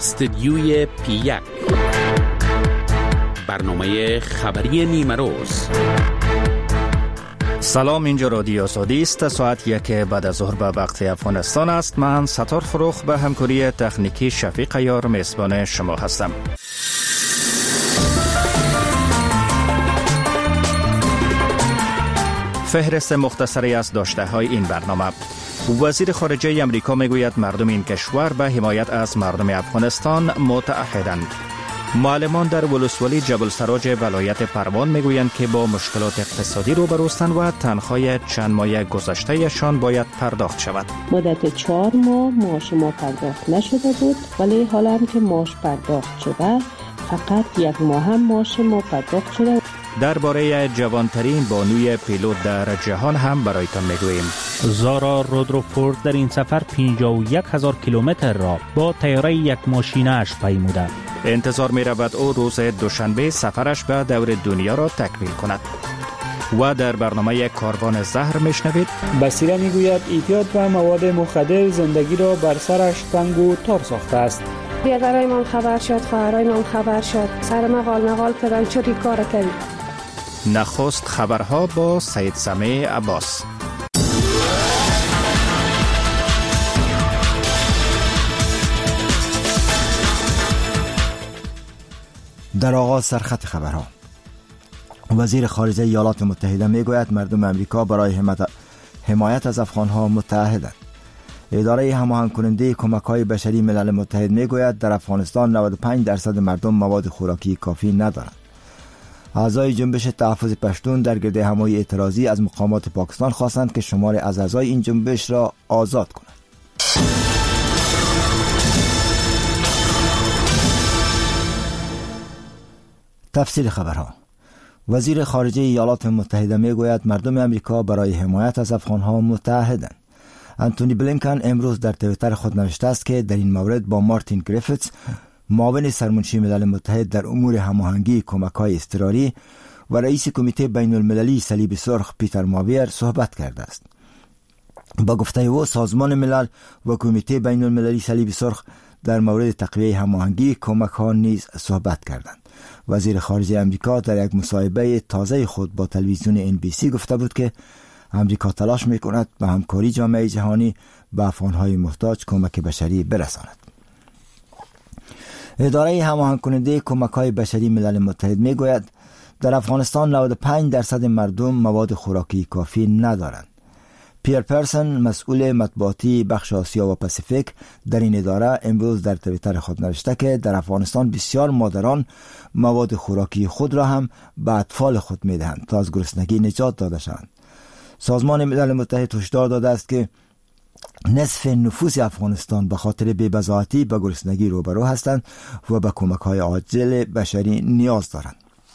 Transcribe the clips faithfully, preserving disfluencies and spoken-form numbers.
استدیوی پی یک، برنامه خبری نیمه روز. سلام، اینجا رادیو آزادی است. ساعت یک بعد از ظهر به وقت افغانستان است. من ستار فروخ به همکاری تکنیکی شفیق عیار میزبان شما هستم. فهرست مختصری از داشته های این برنامه. وزیر خارجه امریکا میگوید مردم این کشور به حمایت از مردم افغانستان متعهدند. معلمان در ولسوالی جبل سراج ولایت پروان میگویند که با مشکلات اقتصادی روبروستند و تنخواه چند ماه گذشتهشان باید پرداخت شود. مدت چهار ماه معاش ما پرداخت نشده بود، ولی حالا هم که معاش پرداخت شده، فقط یک ماه هم معاش ما پرداخت شده. درباره جوانترین بانوی پیلوت در جهان هم برایتان میگوییم. زارا رودروفورد در این سفر پنجاه و یک هزار کیلومتر را با طیاره یک ماشینه اش پیموده. انتظار می رود او روز دوشنبه سفرش به دور دنیا را تکمیل کند. و در برنامه کاروان زهر میشنوید. بصیره میگوید اعتیاد به مواد مخدر زندگی را بر سرش تنگ و تار ساخته است. بیادرای من خبر شد، خواهرای من خبر شد، سر مقال مقال کردن، چطوری کار کردی؟ نخست خبرها با سید سمیع عباس. در آغاز سرخط خبرها. وزیر خارجه ایالات متحده میگوید مردم امریکا برای حمایت از افغانها متعهدند. اداره هماهنگ کننده کمک‌های بشری ملل متحد میگوید در افغانستان نود و پنج درصد مردم مواد خوراکی کافی ندارند. اعضای جنبش تحفظ پشتون در گرد همایی اعتراضی از مقامات پاکستان خواستند که شمار از اعضای این جنبش را آزاد کنند. تفصیل خبرها. وزیر خارجه ایالات متحده میگوید مردم امریکا برای حمایت از افغانها متعهدند. انتونی بلینکن امروز در توییتر خود نوشته است که در این مورد با مارتین گریفیتس، معاون سرمنشی ملل متحد در امور هماهنگی کمک‌های اضطراری و رئیس کمیته بین المللی صلیب سرخ پیتر ماویر صحبت کرده است. با گفته او سازمان ملل و کمیته بین المللی صلیب سرخ در مورد تقویه هماهنگی کمک‌ها نیز صحبت کردند. وزیر خارجه امریکا در یک مصاحبه تازه خود با تلویزیون ان بی سی گفته بود که امریکا تلاش می‌کند به همکاری جامعه جهانی به افغان‌های محتاج کمک بشری برساند. اداره هماهنگ کننده کمک‌های بشری ملل متحد میگوید در افغانستان نود و پنج درصد مردم مواد خوراکی کافی ندارند. پیر پرسن، مسئول مطبوعاتی بخش آسیا و پاسیفیک در این اداره، امروز در توییتر خود نوشته که در افغانستان بسیار مادران مواد خوراکی خود را هم به اطفال خود میدهند تا از گرسنگی نجات داده شوند. سازمان ملل متحد هشدار داده است که نصف نفوس افغانستان به خاطر بی‌بضاعتی به گرسنگی روبرو هستند و به کمک‌های عاجل بشری نیاز دارند.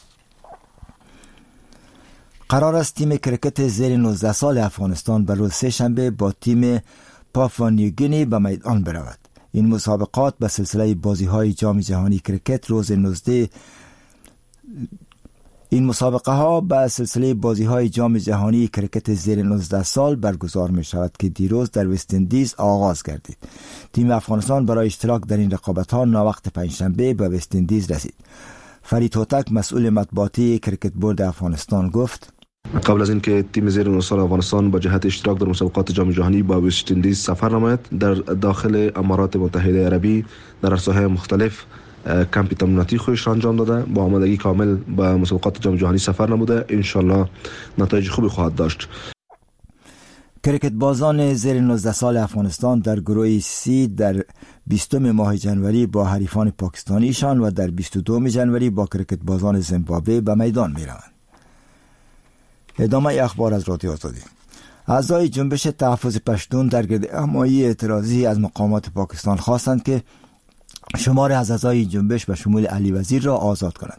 قرار است تیم کرکت زیر نوزده سال افغانستان به روز سه شنبه با تیم پاپوا نیوگینی به میدان برود. این مسابقات به سلسله بازی‌های جام جهانی کرکت روز نوزده این مسابقه ها به سلسله بازی های جام جهانی کرکت زیر نوزده سال برگزار می شود که دیروز در وست اندیز آغاز گردید. تیم افغانستان برای اشتراک در این رقابت ها ناوقت پنجشنبه به وست اندیز رسید. فرید هوتک، مسئول مطبوعاتی کرکت بورد افغانستان، گفت قبل از اینکه تیم زیر نوزده سال افغانستان با جهت اشتراک در مسابقات جام جهانی با وست اندیز سفر نماید، در داخل امارات متحده عربی در ساحات مختلف کمپ تمریناتی خودش را انجام داده، با آمادگی کامل به مسابقات جام جهانی سفر نموده. انشالله نتایج خوبی خواهد داشت. کرکت بازان زیر نوزده سال افغانستان در گروه سی در بیستم ماه جنوری با حریفان پاکستانیشان و در بیست و دوم جنوری با کرکت بازان زیمبابوه به میدان می روند. ادامه اخبار از رادیو آزادی. اعضای جنبش تحفظ پشتون در گرد همایی اعتراضی از مقامات پاکستان خواستند که شمار از اعضای جنبش به شمول علی وزیر را آزاد کنند.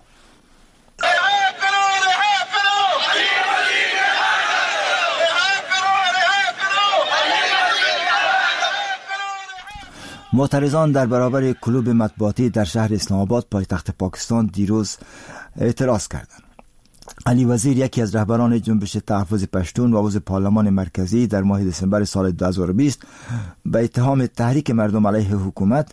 معترضان در برابر کلوب مطبوعاتی در شهر اسلام آباد پایتخت پاکستان دیروز اعتراض کردند. علی وزیر، یکی از رهبران جنبش تحفظ پشتون و عضو پارلمان مرکزی، در ماه دسامبر سال دو هزار و بیست به اتهام تحریک مردم علیه حکومت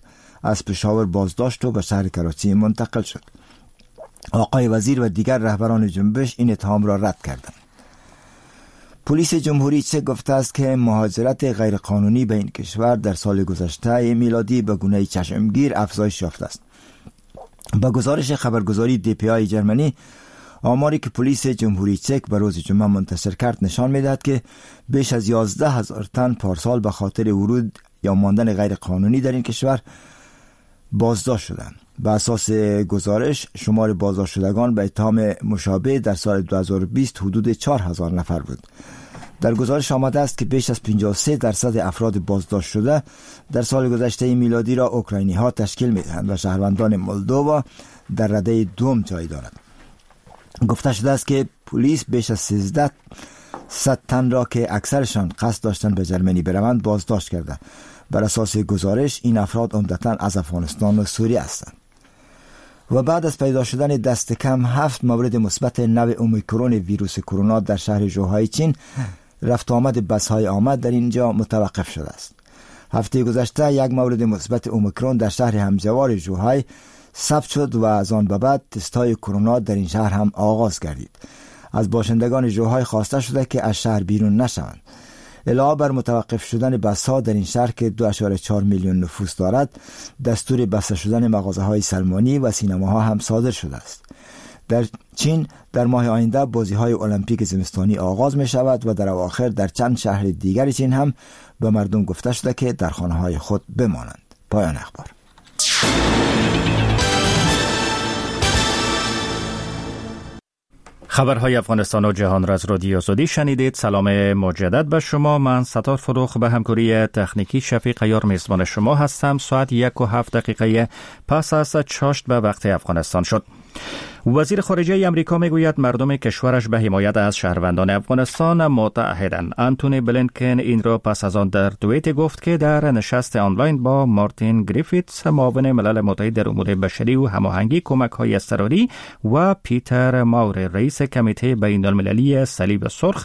از پشاور بازداشت و به شهر کراچی منتقل شد. آقای وزیر و دیگر رهبران جنبش این اتهام را رد کردند. پلیس جمهوری چک گفته است که مهاجرت غیرقانونی به این کشور در سال گذشته میلادی به گونه چشمگیر افزایش یافته است. با گزارش خبرگزاری دی پی آی جرمنی، آماری که پلیس جمهوری چک به روز جمعه منتشر کرد نشان می‌دهد که بیش از یازده هزار تن پارسال به خاطر ورود یا ماندن غیرقانونی در این کشور بازداشت شدند. بر اساس گزارش، شمار بازداشت شدگان به اتهام مشابه در سال دو هزار و بیست حدود چهار هزار نفر بود. در گزارش آمده است که بیش از پنجاه و سه درصد افراد بازداشت شده در سال گذشته میلادی را اوکراینی ها تشکیل می‌دهند و شهروندان مولدووا در رده دوم جای دارد. گفته شده است که پلیس بیش از سیزده صد تن را که اکثرشان قصد داشتند به جرمنی بروند بازداشت کرده. بر اساس گزارش این افراد عمدتاً از افغانستان و سوریه هستند. و بعد از پیدا شدن دست کم هفت مورد مثبت نو اومیکرون ویروس کرونا در شهر ژوهای چین، رفت آمد بس‌های آمد در اینجا متوقف شده است. هفته گذشته یک مورد مثبت اومیکرون در شهر همجوار ژوهای ثبت شد و از آن به بعد تست‌های کرونا در این شهر هم آغاز گردید. از باشندگان ژوهای خواسته شده که از شهر بیرون نشوند. علاوه بر متوقف شدن بس‌ها در این شهر که دو ممیز چهار میلیون نفوس دارد، دستور بسته شدن مغازه‌های سلمانی و سینماها هم صادر شده است. در چین در ماه آینده بازی‌های المپیک زمستانی آغاز می شود و در اواخر در چند شهر دیگر چین هم به مردم گفته شده که در خانه‌های خود بمانند. پایان اخبار. خبرهای افغانستان و جهان را از رادیو آزادی شنیدید. سلام مجدد به شما. من ستار فروخ به همکاری تکنیکی شفیق عیار میزبان شما هستم. ساعت یک و هفت دقیقه پس از چاشت به وقت افغانستان شد. وزیر خارجه امریکا میگوید مردم کشورش به حمایت از شهروندان افغانستان متعهدند. آنتونی بلینکن این را پس از آن در توییت گفت که در نشست آنلاین با مارتین گریفیتس، معاون ملل متحد در امور بشری و هماهنگی کمک‌های اضطراری، و پیتر ماور، رئیس کمیته بین‌المللی صلیب سرخ،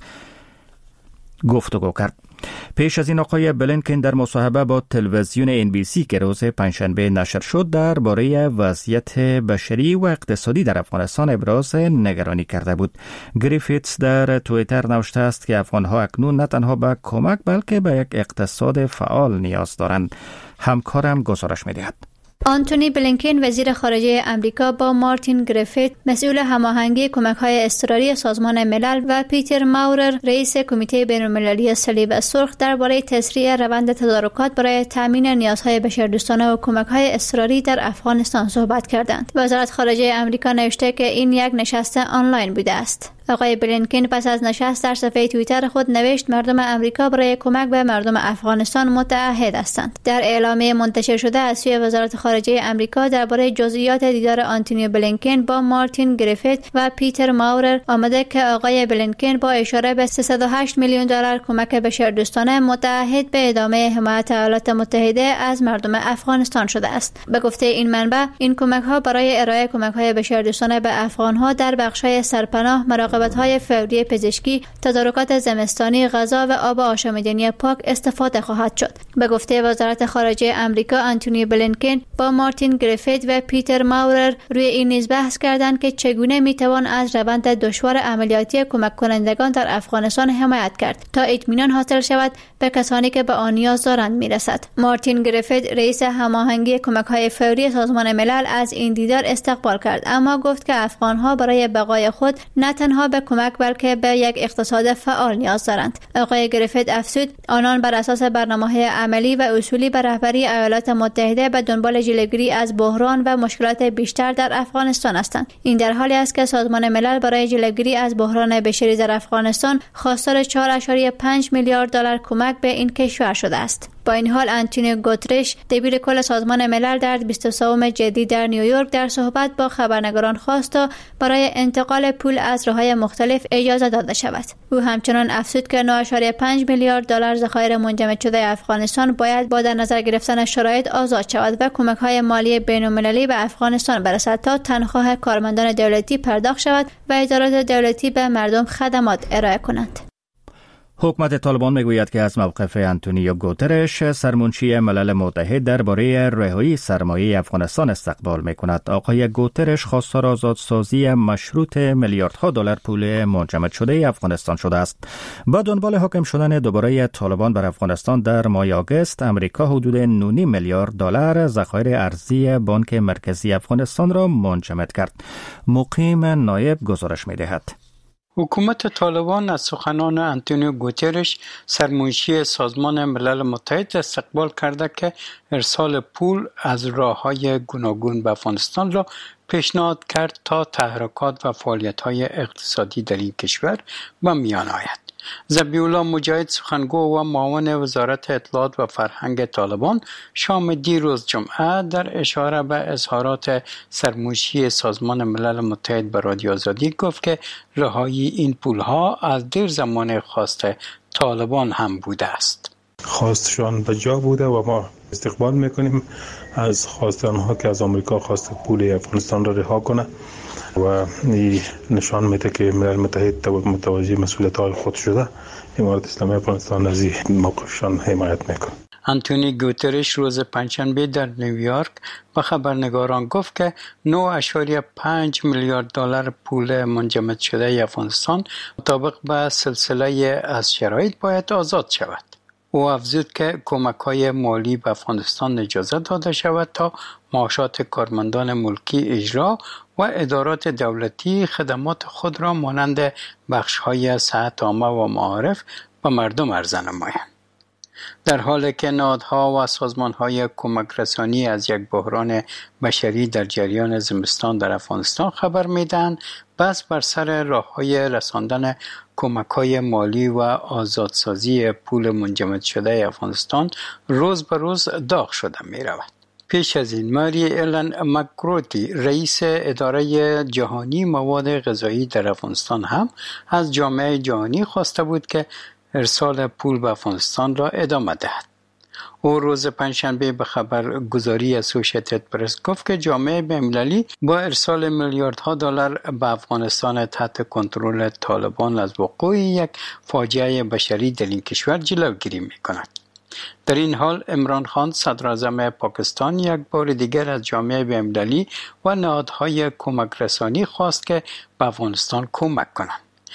گفتگو کرد. پیش از این آقای بلینکن در مصاحبه با تلویزیون ان بی سی که روز پنجشنبه نشر شد درباره وضعیت بشری و اقتصادی در افغانستان ابراز نگرانی کرده بود. گریفیتس در توییتر نوشته است که افغانها اکنون نه تنها به کمک بلکه به یک اقتصاد فعال نیاز دارند. همکارم گزارش می‌دهد. آنتونی بلینکن وزیر خارجه امریکا با مارتین گریفیت مسئول هماهنگی کمک‌های اضطراری سازمان ملل و پیتر ماورر رئیس کمیته بین‌المللی صلیب سرخ درباره تسریع روند تدارکات برای تامین نیازهای بشردوستانه و کمک‌های اضطراری در افغانستان صحبت کردند. وزارت خارجه امریکا نوشته که این یک نشست آنلاین بوده است. آقای بلینکن پس از نشست در صفحه توییتر خود نوشت مردم امریکا برای کمک به مردم افغانستان متعهد هستند. در اعلامیه منتشر شده از سوی وزارت خارجه امریکا درباره جزئیات دیدار آنتونی بلینکن با مارتین گریفیت و پیتر ماورر آمده که آقای بلینکن با اشاره به سیصد و هشت میلیون دلار کمک بشردوستانه متعهد به ادامه حمایت ایالات متحده از مردم افغانستان شده است. به گفته این منبع، این کمک‌ها برای ارائه کمک‌های بشردوستانه به افغان‌ها در بخش‌های سرپناه، مراقبت‌های فوری پزشکی، تدارکات زمستانی، غذا و آب آشامیدنی پاک استفاده خواهد شد. به گفته وزارت خارجه امریکا، آنتونی بلینکن با مارتین گریفیت و پیتر ماورر روی این نیز بحث کردند که چگونه میتوان از روند دشوار عملیاتی کمک کنندگان در افغانستان حمایت کرد تا اطمینان حاصل شود به کسانی که به آن نیاز دارند میرسد. مارتین گریفیت رئیس هماهنگی کمک‌های فوری سازمان ملل از این دیدار استقبال کرد، اما گفت که افغان‌ها برای بقای خود نه تنها به کمک بلکه به یک اقتصاد فعال نیاز دارند. آقای گریفیت افزود آنان بر اساس برنامه‌های عملی و اصولی به رهبری ایالات متحده به دنبال جلوگیری از بحران و مشکلات بیشتر در افغانستان هستند. این در حالی است که سازمان ملل برای جلوگیری از بحران بشری در افغانستان خواستار چهار ممیز پنج میلیارد دلار کمک به این کشور شده است. با این حال آنتونیو گوترش دبیر کل سازمان ملل در بیست و سوم جدی در نیویورک در صحبت با خبرنگاران خواست تا برای انتقال پول از راه‌های مختلف اجازه داده شود. او همچنان افزود که نه ممیز پنج میلیارد دلار ذخایر منجمد شده افغانستان باید با در نظر گرفتن شرایط آزاد شود و کمک‌های مالی بین‌المللی به افغانستان برسد تا تنخواه کارمندان دولتی پرداخت شود و ادارات دولتی به مردم خدمات ارائه کنند. حکومت طالبان میگوید که از موقف آنتونیو گوترش سرمنشی ملل متحد درباره رهایی سرمایه افغانستان استقبال میکند. آقای گوترش خواستار آزادسازی مشروط میلیاردها دلار پول منجمد شده افغانستان شده است. با دنبال حاکم شدن دوباره طالبان بر افغانستان در ماه آگوست، امریکا حدود نه میلیارد دلار ذخایر ارزی بانک مرکزی افغانستان را منجمد کرد. مقیم نایب گزارش می‌دهد. حکومت طالبان از سخنان آنتونیو گوترش سرمنشی سازمان ملل متحد استقبال کرده که ارسال پول از راه‌های گوناگون به افغانستان را پیشنهاد کرد تا تحرکات و فعالیت‌های اقتصادی در این کشور به میان آید. ذبیح الله مجاهد سخنگو و معاون وزارت اطلاعات و فرهنگ طالبان شام دیروز جمعه در اشاره به اظهارات سرمنشی سازمان ملل متحد به رادیو آزادی گفت که رهایی این پولها از دیر زمان خواست طالبان هم بوده است. خواستشان به جا بوده و ما استقبال میکنیم از خواست آنها که از آمریکا خواست پول افغانستان را رها کنه و این نشان میده که ملل متحد متوجه مسئولیت‌های خود شده. امارت اسلامی افغانستان از این موقفشان حمایت میکنه. آنتونی گوترش روز پنجشنبه در نیویورک به خبرنگاران گفت که نه اشاریه پنج میلیارد دلار پول منجمد شده افغانستان مطابق به سلسله از شرایط باید آزاد شود. او افزود که کمک‌های مالی به افغانستان اجازه داده شود تا معاشات کارمندان ملکی اجرا و ادارات دولتی خدمات خود را مانند بخش‌های صحت عامه و معارف به مردم عرضه نمایند. در حالی که نهادها و سازمان‌های کمک رسانی از یک بحران بشری در جریان زمستان در افغانستان خبر می‌دهند، بس بر سر راه‌های رساندن کمک‌های مالی و آزادسازی پول منجمد شده افغانستان روز به روز داغ شده می‌رود. پیش از این ماری ایلن مکروتی رئیس اداره جهانی مواد غذایی در افغانستان هم از جامعه جهانی خواسته بود که ارسال پول به افغانستان را ادامه دهد. او روز پنجشنبه به خبرگزاری اسوسییتد پرس گفت که جامعه بین‌المللی با ارسال میلیاردها دلار به افغانستان تحت کنترل طالبان از وقوع یک فاجعه بشری در این کشور جلوگیری می‌کند. در این حال عمران خان صدراعظم پاکستان یک بار دیگر از جامعه بین‌المللی و نهادهای کمک رسانی خواست که به افغانستان کمک کنند.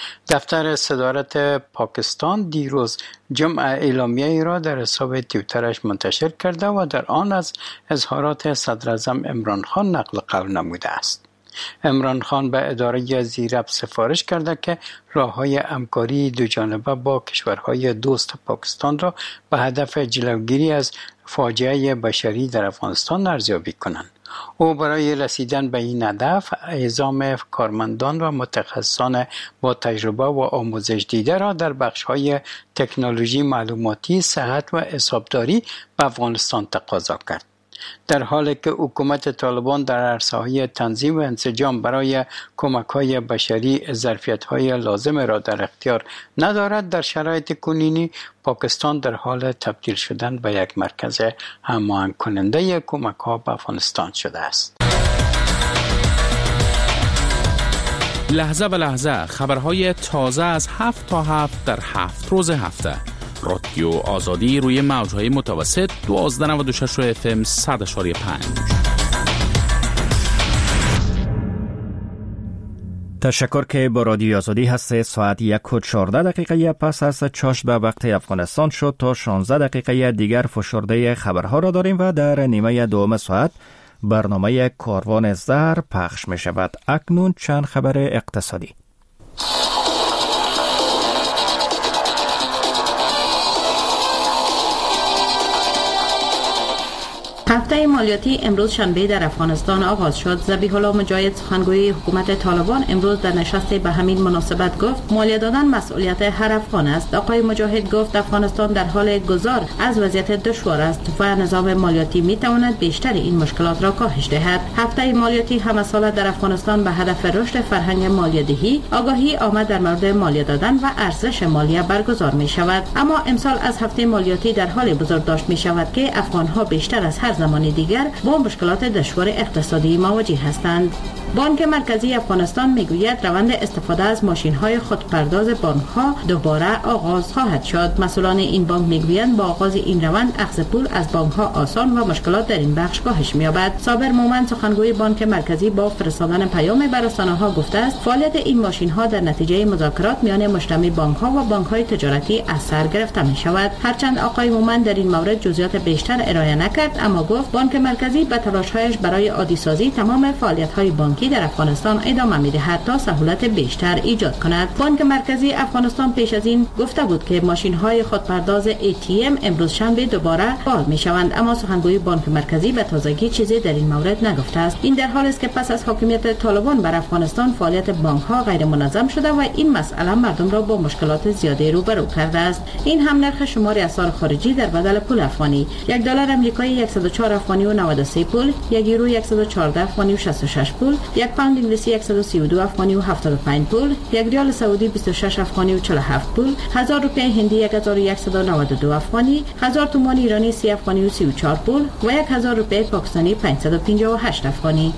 دفتر صدارت پاکستان دیروز جمعه اعلامیه ای را در حساب توییترش منتشر کرده و در آن از اظهارات صدراعظم عمران خان نقل قول نموده است. عمران خان به اداره زیرب سفارش کرده که راه‌های همکاری دوجانبه با کشورهای دوست پاکستان را به هدف جلوگیری از فاجعه بشری در افغانستان ارزیابی کنند. او برای رسیدن به این هدف اعزام کارمندان و متخصصان با تجربه و آموزش دیده را در بخش‌های تکنولوژی معلوماتی، صحت و حسابداری به افغانستان تقاضا کرد. در حالی که حکومت طالبان در عرصه‌های تنظیم و انسجام برای کمک‌های بشری ظرفیت‌های لازم را در اختیار ندارد، در شرایط کنونی پاکستان در حال تبدیل شدن به یک مرکز هماهنگ کننده کمک‌ها به افغانستان شده است. لحظه به لحظه خبرهای تازه از هفت تا هفت در هفت روز هفته. رادیو آزادی روی موج‌های متوسط دوازده نود و شش اف ام صد اشاری پنج. تشکر که با رادیو آزادی هست. ساعت یک و چهارده دقیقه پس از چاشت به وقت افغانستان شد. تا شانزده دقیقه دیگر فشرده خبرها را داریم و در نیمه دوم ساعت برنامه کاروان زر پخش می شود. اکنون چند خبر اقتصادی. هفته مالیاتی امروز شنبه در افغانستان آغاز شد. ذبیح الله مجاهد سخنگوی حکومت طالبان امروز در نشست به همین مناسبت گفت مالیات دادن مسئولیت هر افغان است. آقای مجاهد گفت افغانستان در حال گذار از وضعیت دشوار است و نظام مالیاتی می تواند بیشتر این مشکلات را کاهش دهد. هفته مالیاتی همه ساله در افغانستان به هدف رشد فرهنگ مالیات‌دهی، آگاهی آمد در مورد مالیات دادن و ارزش مالیه برگزار می شود. اما امسال از هفته مالیاتی در حال بزرگداشت می شود که افغان‌ها بیشتر از هر زمان دیگر با مشکلات دشوار اقتصادی مواجه هستند. بانک مرکزی افغانستان میگوید روند استفاده از ماشین‌های خودپرداز بانک‌ها دوباره آغاز خواهد شد. مسئولان این بانک میگویند با آغاز این روند اخذ پول از بانک‌ها آسان و مشکلات در این بخش کاهش می‌یابد. صابر مومن سخنگوی بانک مرکزی با فرستادن پیام بر رسانه‌ها گفته است فعالیت این ماشین‌ها در نتیجه مذاکرات میان مجتمع بانک‌ها و بانک‌های تجارتی از سر گرفته می‌شود. هرچند آقای مومن در این مورد جزئیات بیشتر ارائه نکرد، اما گفت بانک مرکزی به تلاش‌هایش برای عادی‌سازی تمام فعالیت‌های بانکی در افغانستان ادامه می‌دهد تا سهولت بیشتر ایجاد کند. بانک مرکزی افغانستان پیش از این گفته بود که ماشین‌های خودپرداز ای تی ام امروز شنبه دوباره فعال می‌شوند، اما سخنگوی بانک مرکزی به تازگی چیزی در این مورد نگفته است. این در حالی است که پس از حاکمیت طالبان بر افغانستان فعالیت بانک‌ها غیر منظم شده و این مسئله مردم را با مشکلات زیادی روبرو کرده است. این هم نرخ شمار اسعار خارجی در بدل پول افغانی: یک دلار آمریکایی صد و چهار افغانی و نود و سه پول، یک یورو صد و چهارده افغانی و شصت و شش پول، یک پوند انگلیسی صد و سی و دو افغانی و هفتاد و پنج پول، یک ریال سعودی بیست و شش افغانی و چهل و هفت پول، هزار روپیه هندی یک هزار و صد و نود و دو افغانی، هزار تومان ایرانی سی افغانی و سی و چهار پول و یک هزار روپیه پاکستانی پانصد و پنجاه و هشت افغانی.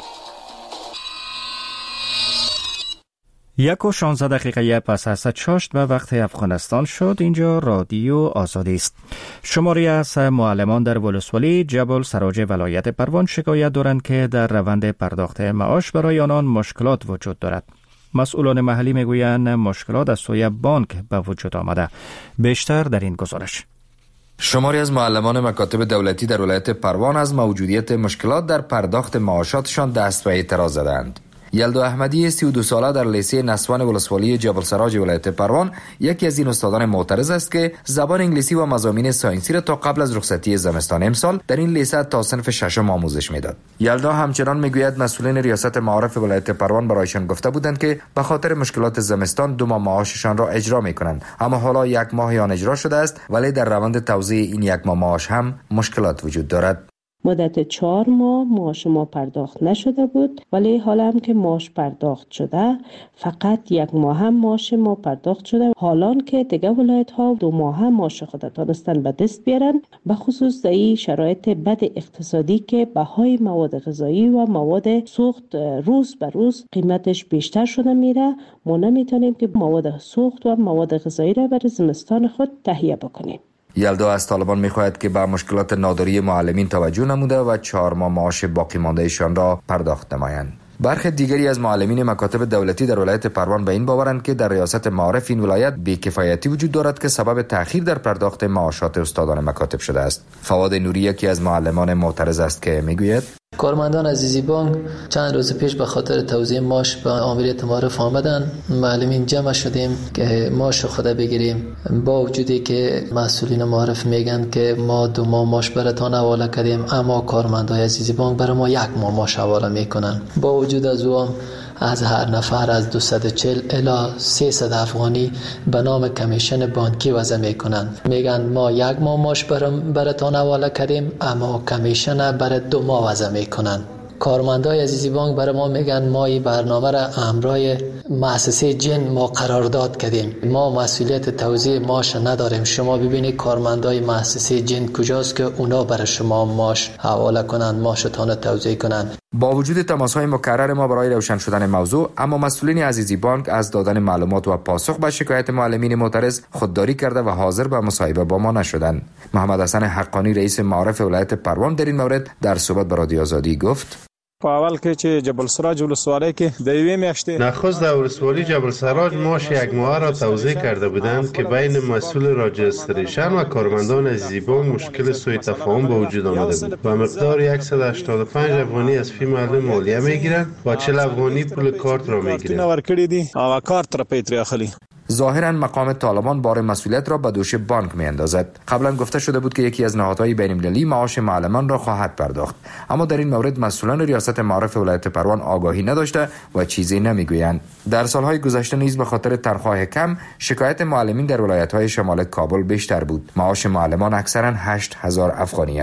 یک و شانزده دقیقه پس از چاشت به وقت افغانستان شد. اینجا رادیو آزادی است. شماری از معلمان در ولسوالی جبل سراج ولایت پروان شکایت دارند که در روند پرداخت معاش برای آنان مشکلات وجود دارد. مسئولان محلی میگویند مشکلات از سوی بانک به وجود آمده. بیشتر در این گزارش. شماری از معلمان مکاتب دولتی در ولایت پروان از موجودیت مشکلات در پرداخت معاشاتشان دست به اعتراض زدند. یلدا احمدی سی و دو ساله در لیسه نسوان ولسوالی جبل سراج ولایت پروان یکی از این استادان معترض است که زبان انگلیسی و مضامین ساینسی را تا قبل از رخصتی زمستان امسال در این لیسه تا صنف ششم آموزش میداد. یلدا همچنان میگوید مسئولین ریاست معارف ولایت پروان برایشان گفته بودند که به خاطر مشکلات زمستان دو ماه معاششان را اجرا میکنند، اما حالا یک ماه آن اجرا شده است، ولی در روند توزیع این یک ماه معاش هم مشکلات وجود دارد. مدت چهار ماه معاش ما پرداخت نشده بود، ولی حالا هم که معاش پرداخت شده فقط یک ماه هم معاش ما پرداخت شده. حالان که دیگه ولایت ها دو ماه هم معاش خود تانستن به دست بیارن، به خصوص در این شرایط بد اقتصادی که بهای مواد غذایی و مواد سوخت روز به روز قیمتش بیشتر شده میره، ما نمیتونیم که مواد سوخت و مواد غذایی را برای زمستان خود تهیه بکنیم. یلدا از طالبان می‌خواهد که به مشکلات ناداری معلمین توجه نموده و چهار ماه معاش باقی مانده ایشان را پرداخت نمایند. برخی دیگری از معلمین مکاتب دولتی در ولایت پروان به این باورند که در ریاست معارف این ولایت بی‌کفایتی وجود دارد که سبب تأخیر در پرداخت معاشات استادان مکاتب شده است. فواد نوری یکی از معلمان معترض است که میگوید کارمندان عزیزی بانک چند روز پیش به خاطر توزیع معاش به آمریت معارف آمدن. معلمین جمع شدیم که معاش خود بگیریم، با وجودی که مسئولین معارف میگن که ما دو ماه معاش براتون حواله کردیم، اما کارمندان عزیزی بانک برای ما یک ماه معاش حواله میکنن. با وجود از او از هر نفر از دویست و چهل الی سیصد افغانی به نام کمیشن بانکی وضع میکنن. میگن ما یک ماه معاش براتون حواله کردیم، اما کمیشن برای دو ماه وضع میکنن. کارمندای عزیزی بانک برای ما میگن ما این برنامه را امرای مؤسسه جن ما قرارداد کردیم، ما مسئولیت توزیع معاش نداریم. شما ببینید کارمندای مؤسسه جن کجاست که اونا برای شما معاش حواله کنن، معاشتان توزیع کنن. با وجود تماس‌های مکرر ما برای روشن شدن موضوع، اما مسئولین عزیزی بانک از دادن معلومات و پاسخ به شکایت معلمین معترض خودداری کرده و حاضر به مصاحبه با ما نشدند. محمد حسن حقانی رئیس معارف ولایت پروان در این مورد در صحبت با رادیو آزادی گفت په اول کې چې جبل سراج ولسوالۍ کې د یوې میاشتې نخست در ولسوالی جبل سراج معاش یک ماه را توزیع کرده بودند که بین مسئول راجستریشن و کارمندان عزیزی بانک مشکل سوء تفاهم به وجود آمده بود و مقدار صد و هشتاد و پنج افغانی از فی معلم مالیه میگیرند و چهل افغانی پول کارت را میگیرند. او کارت را پیتری اخلی. ظاهراً مقام طالبان بار مسئولیت را به دوش بانک میاندازد. قبلا گفته شده بود که یکی از نهادهای بین‌المللی معاش معلمان را خواهد پرداخت، اما در این مورد مسئولان ریاست معارف ولایت پروان آگاهی نداشته و چیزی نمیگویند. در سالهای گذشته نیز به خاطر تنخواه کم شکایت معلمین در ولایت‌های شمال کابل بیشتر بود. معاش معلمان اکثراً هشت هزار افغانی است.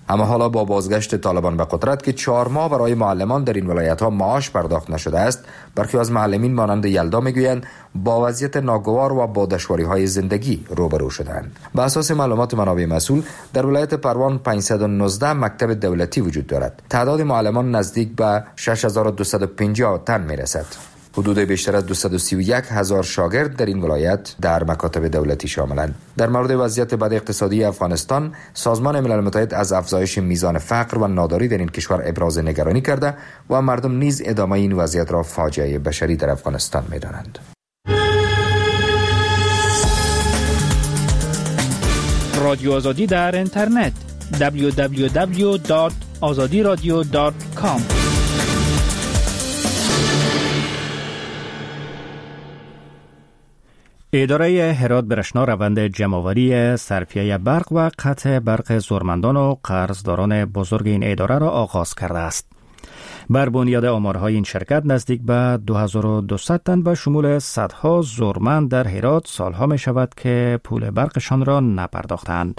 اما حالا با بازگشت طالبان به قدرت که چهار ماه برای معلمان در این ولایت ها معاش پرداخت نشده است، برخی از معلمین مانند یلدا میگویند با وضعیت ناگوار و با دشواری های زندگی روبرو شدند. به اساس معلومات منابع مسئول، در ولایت پروان پانصد و نوزده مکتب دولتی وجود دارد. تعداد معلمان نزدیک به شش هزار و دویست و پنجاه تن میرسد. حدود بیشتر از دویست و سی و یک هزار شاگرد در این ولایت در مکاتب دولتی شاملند. در مورد وضعیت بد اقتصادی افغانستان، سازمان ملل متحد از افزایش میزان فقر و ناداری در این کشور ابراز نگرانی کرده و مردم نیز ادامه این وضعیت را فاجعه بشری در افغانستان می‌دانند. رادیو آزادی در اینترنت دبلیو دبلیو دبلیو دات آزادی رادیو دات کام. اداره هرات برشنا روند جمع‌آوری صرفیه برق و قطع برق زورمندان و قرضداران بزرگ این اداره را آغاز کرده است. بر بنیاد آمارهای این شرکت نزدیک به دو هزار و دویست تن به شمول صدها زورمند در هرات سالها می شود که پول برقشان را نپرداختند.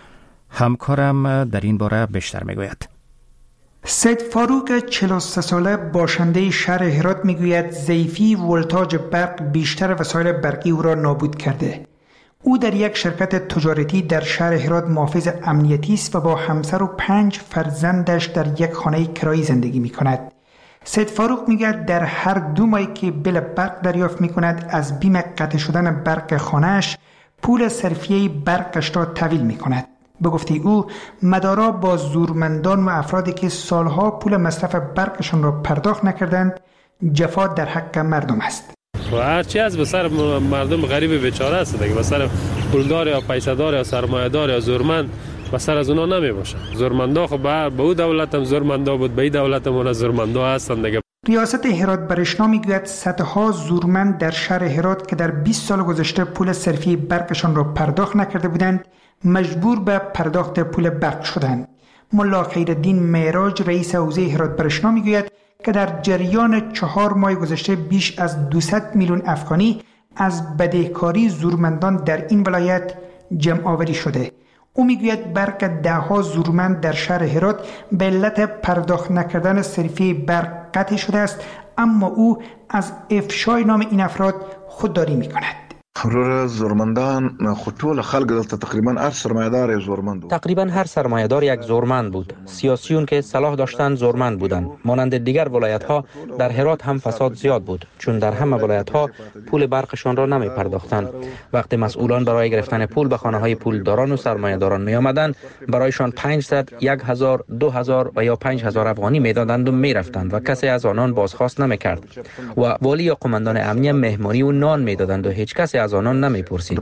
همکارم در این باره بیشتر می گوید. سید فاروق چهل و سه ساله باشنده شهر هرات میگوید ضعیفی ولتاژ برق بیشتر وسایل برقی او را نابود کرده. او در یک شرکت تجارتی در شهر هرات محافظ امنیتی است و با همسر و پنج فرزندش در یک خانه کرایی زندگی می کند. سید فاروق میگوید در هر دو ماهی که بل برق دریافت می کند از بیم قطع شدن برق خانهش پول صرفیه برقش را تحویل می کند. به گفته او مدارا با زورمندان و افرادی که سالها پول مصرف برقشان را پرداخت نکردند جفا در حق مردم است. و هرچی از به سر مردم غریب بیچاره است دیگه، به سر پولدار یا پیسه‌دار یا سرمایه‌دار یا زورمند به سر از اونا نمی باشه. زورمندا خب به او دولت هم زورمندا بود، به این دولت هم زورمندا هستند دیگه. ریاست هرات برشنا میگوید صدها زورمند در شهر هرات که در بیست سال گذشته پول صرفی برقشان را پرداخت نکرده بودند مجبور به پرداخت پول برق شدند. ملا خیرالدین معراج رئیس حوزه هرات برشنا میگوید که در جریان چهار ماه گذشته بیش از دویست میلیون افغانی از بدهکاری زورمندان در این ولایت جمع آوری شده. او میگوید برق ده ها زورمند در شهر هرات به علت پرداخت نکردن صرفی برق قطع شده است، اما او از افشای نام این افراد خودداری میکند. حرور زورمندان خطول خلق دلتا تقریبا هر سرمایه‌دار زورمند بود. تقریبا هر سرمایه‌دار یک زورمند بود. سیاسیون که صلاح داشتند زورمند بودند. مانند دیگر ولایت‌ها در هرات هم فساد زیاد بود، چون در همه ولایت‌ها پول برقشان را نمی پرداختند. وقتی مسئولان برای گرفتن پول به خانه‌های پولداران و سرمایه‌داران می آمدند، برایشان پانصد، هزار، دو هزار و یا پنج هزار افغانی میدادند و میرفتند و کسی از آنان بازخواست نمی‌کرد. و والی یا قماندان امنیه مهمانی و نان میدادند و هیچ کسی از آنان نمی‌پرسید.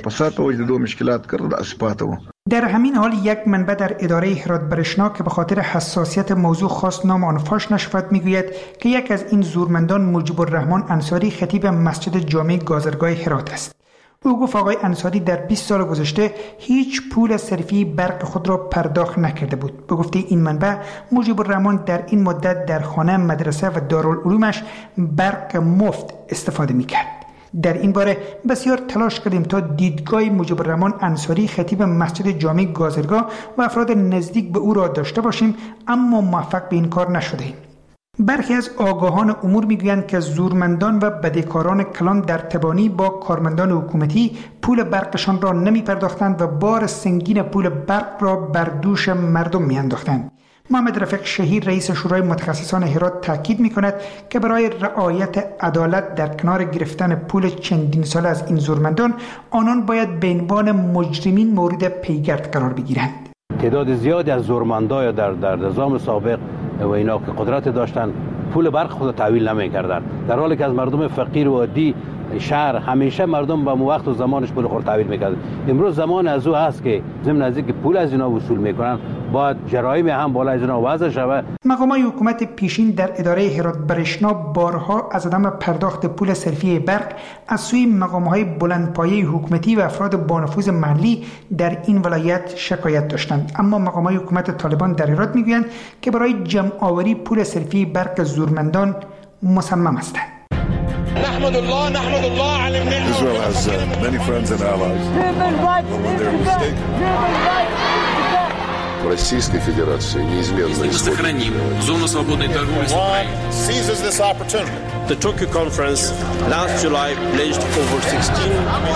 در همین حال یک منبع در اداره هرات برشنا که به خاطر حساسیت موضوع خاص نام آن فاش نشود میگوید که یک از این زورمندان مجیب الرحمن انصاری خطیب مسجد جامع گازرگاه هرات است. او گفت آقای انصاری در بیست سال گذشته هیچ پول صرفی برق خود را پرداخت نکرده بود. به گفته این منبع مجیب الرحمن در این مدت در خانه، مدرسه و دارالعلومش برق مفت استفاده میکرد. در این باره بسیار تلاش کردیم تا دیدگاه مجیب الرحمن انصاری خطیب مسجد جامع گازرگاه و افراد نزدیک به او را داشته باشیم، اما موفق به این کار نشدیم. برخی از آگاهان امور میگویند که زورمندان و بدهکاران کلان در تبانی با کارمندان حکومتی پول برقشان را نمی پرداختند و بار سنگین پول برق را بر دوش مردم می انداختند. محمد رفیق شهیر رئیس شورای متخصصان هرات تاکید می کند که برای رعایت عدالت در کنار گرفتن پول چندین سال از این زورمندان، آنان باید به عنوان مجرمین مورد پیگرد قرار بگیرند. تعداد زیادی از زورمندا در در نظام سابق و اینا که قدرت داشتن پول برق خود تحویل نمی‌کردند، در حالی که از مردم فقیر و عادی شهر همیشه مردم با وقت و زمانش پول خود تحویل می‌کردند. امروز زمان از او هست که ضمن از اینکه پول از اینا وصول می‌کنن باید جرایم هم بالا از اینا وضع شود. مقامات حکومت پیشین در اداره هرات برشنا بارها از عدم پرداخت پول صرفی برق از سوی مقام‌های بلندپایه حکومتی و افراد با نفوذ محلی در این ولایت شکایت داشتند، اما مقامات حکومت طالبان در هرات میگویند که برای جمع آوری پول صرفی برق زورمندان مصمم هستند. نحمد الله نحمد الله على النعمة. Israel has uh, many friends and allies. But when they're mistaken. в Российской Федерации неизменно Мы сохраним зону свободной торговли с Украиной. The Tokyo Conference last July pledged over sixteen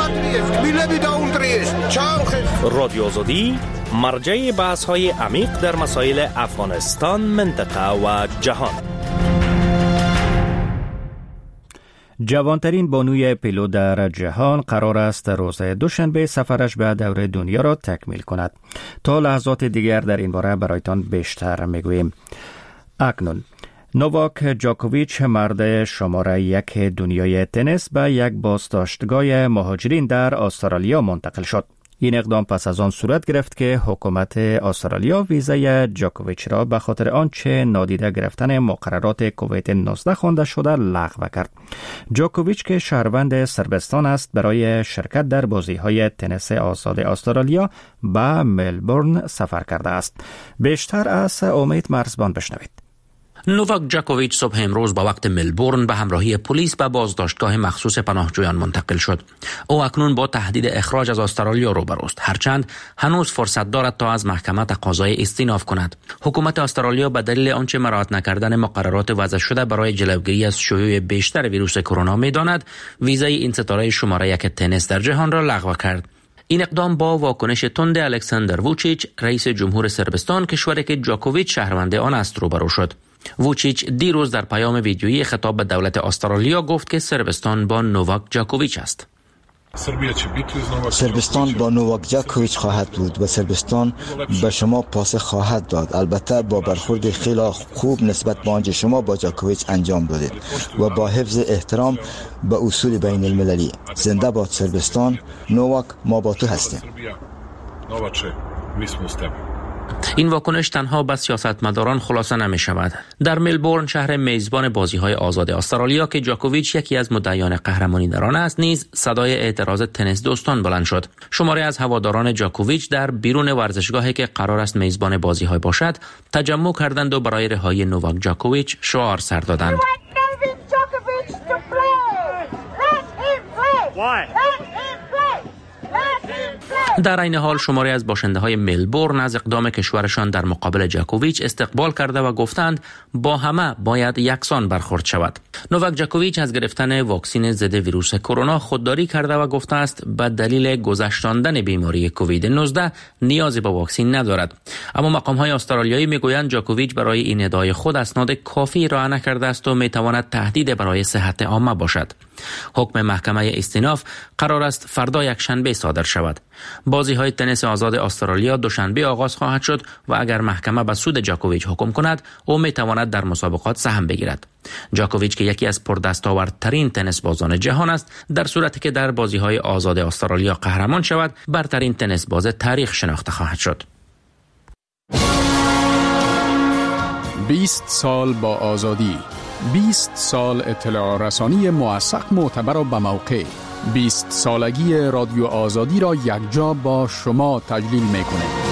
رادیو آزادی مرجع بحث‌های عمیق در مسائل افغانستان، منطقه و جهان. جوانترین بانوی پیلوت در جهان قرار است روز دوشنبه سفرش به دور دنیا را تکمیل کند. تا لحظات دیگر در این باره برایتان بیشتر میگوییم. اکنون نوواک جاکوویچ، مرد شماره یک دنیای تنیس، به یک بازداشتگاه مهاجرین در استرالیا منتقل شد. این اقدام پس از آن صورت گرفت که حکومت استرالیا ویزای جاکوویچ را به خاطر آنچه نادیده گرفتن مقررات کووید نوزده خوانده شده لغو کرد. جاکوویچ که شهروند صربستان است، برای شرکت در بازی‌های تنیس آزاد استرالیا به ملبورن سفر کرده است. بیشتر از امید مرزبان بشنوید. نوواک جاکوویچ صبح امروز با وقت ملبورن به همراهی پلیس به بازداشتگاه مخصوص پناهجویان منتقل شد. او اکنون با تهدید اخراج از استرالیا روبروست، هرچند هنوز فرصت دارد تا از محکمه تقاضای استیناف کند. حکومت استرالیا به دلیل آنچه مراعات نکردن مقررات وضع شده برای جلوگیری از شیوع بیشتر ویروس کرونا می‌داند، ویزای این ستاره شماره یک تنیس در جهان را لغو کرد. این اقدام با واکنش تند الکساندر ووچیچ، رئیس جمهور صربستان، کشوری که جاکوویچ شهروند آن است، روبرو شد. ووچیچ دیروز در پیام ویدیویی خطاب به دولت استرالیا گفت که صربستان با نوواک جاکوویچ است. صربستان با نوواک جاکوویچ خواهد بود و صربستان به شما پاسخ خواهد داد، البته با برخورد خیلی خوب نسبت به آنچه شما با جاکوویچ انجام دادید و با حفظ احترام به اصول بین المللی. زنده باد صربستان. نوواک، ما با تو هستیم. این واکنش تنها به سیاستمداران خلاصه نمی شود. در ملبورن، شهر میزبان بازی‌های آزاد استرالیا که جاکوویچ یکی از مدعیان قهرمانی در آن است، نیز صدای اعتراض تنیس دوستان بلند شد. شماری از هواداران جاکوویچ در بیرون ورزشگاهی که قرار است میزبان بازی‌های باشد، تجمع کردند و برای رهایی نوواک جاکوویچ شعار سر دادند. در این حال شماری از باشنده های ملبورن از اقدام کشورشان در مقابل جاکوویچ استقبال کرده و گفتند با همه باید یکسان برخورد شود. نوواک جاکوویچ از گرفتن واکسن ضد ویروس کرونا خودداری کرده و گفته است به دلیل گذشتاندن بیماری کووید نوزده نیازی به واکسن ندارد. اما مقام های استرالیایی میگویند جاکوویچ برای این ادعای خود اسناد کافی ارائه نکرده است و میتواند تهدید برای صحت عامه باشد. حکم محکمه استیناف قرار است فردا یکشنبه صادر شود. بازی های تنیس آزاد استرالیا دوشنبه آغاز خواهد شد و اگر محکمه به سود جاکوویچ حکم کند، او می تواند در مسابقات سهم بگیرد. جاکوویچ که یکی از پردستاوردترین تنیس بازان جهان است، در صورتی که در بازی های آزاد استرالیا قهرمان شود، برترین تنیس باز تاریخ شناخته خواهد شد. بیست سال با آزادی، بیست سال اطلاع رسانی موثق، معتبر و به موقع. بیست سالگی رادیو آزادی را یکجا با شما تجلیل می‌کنیم.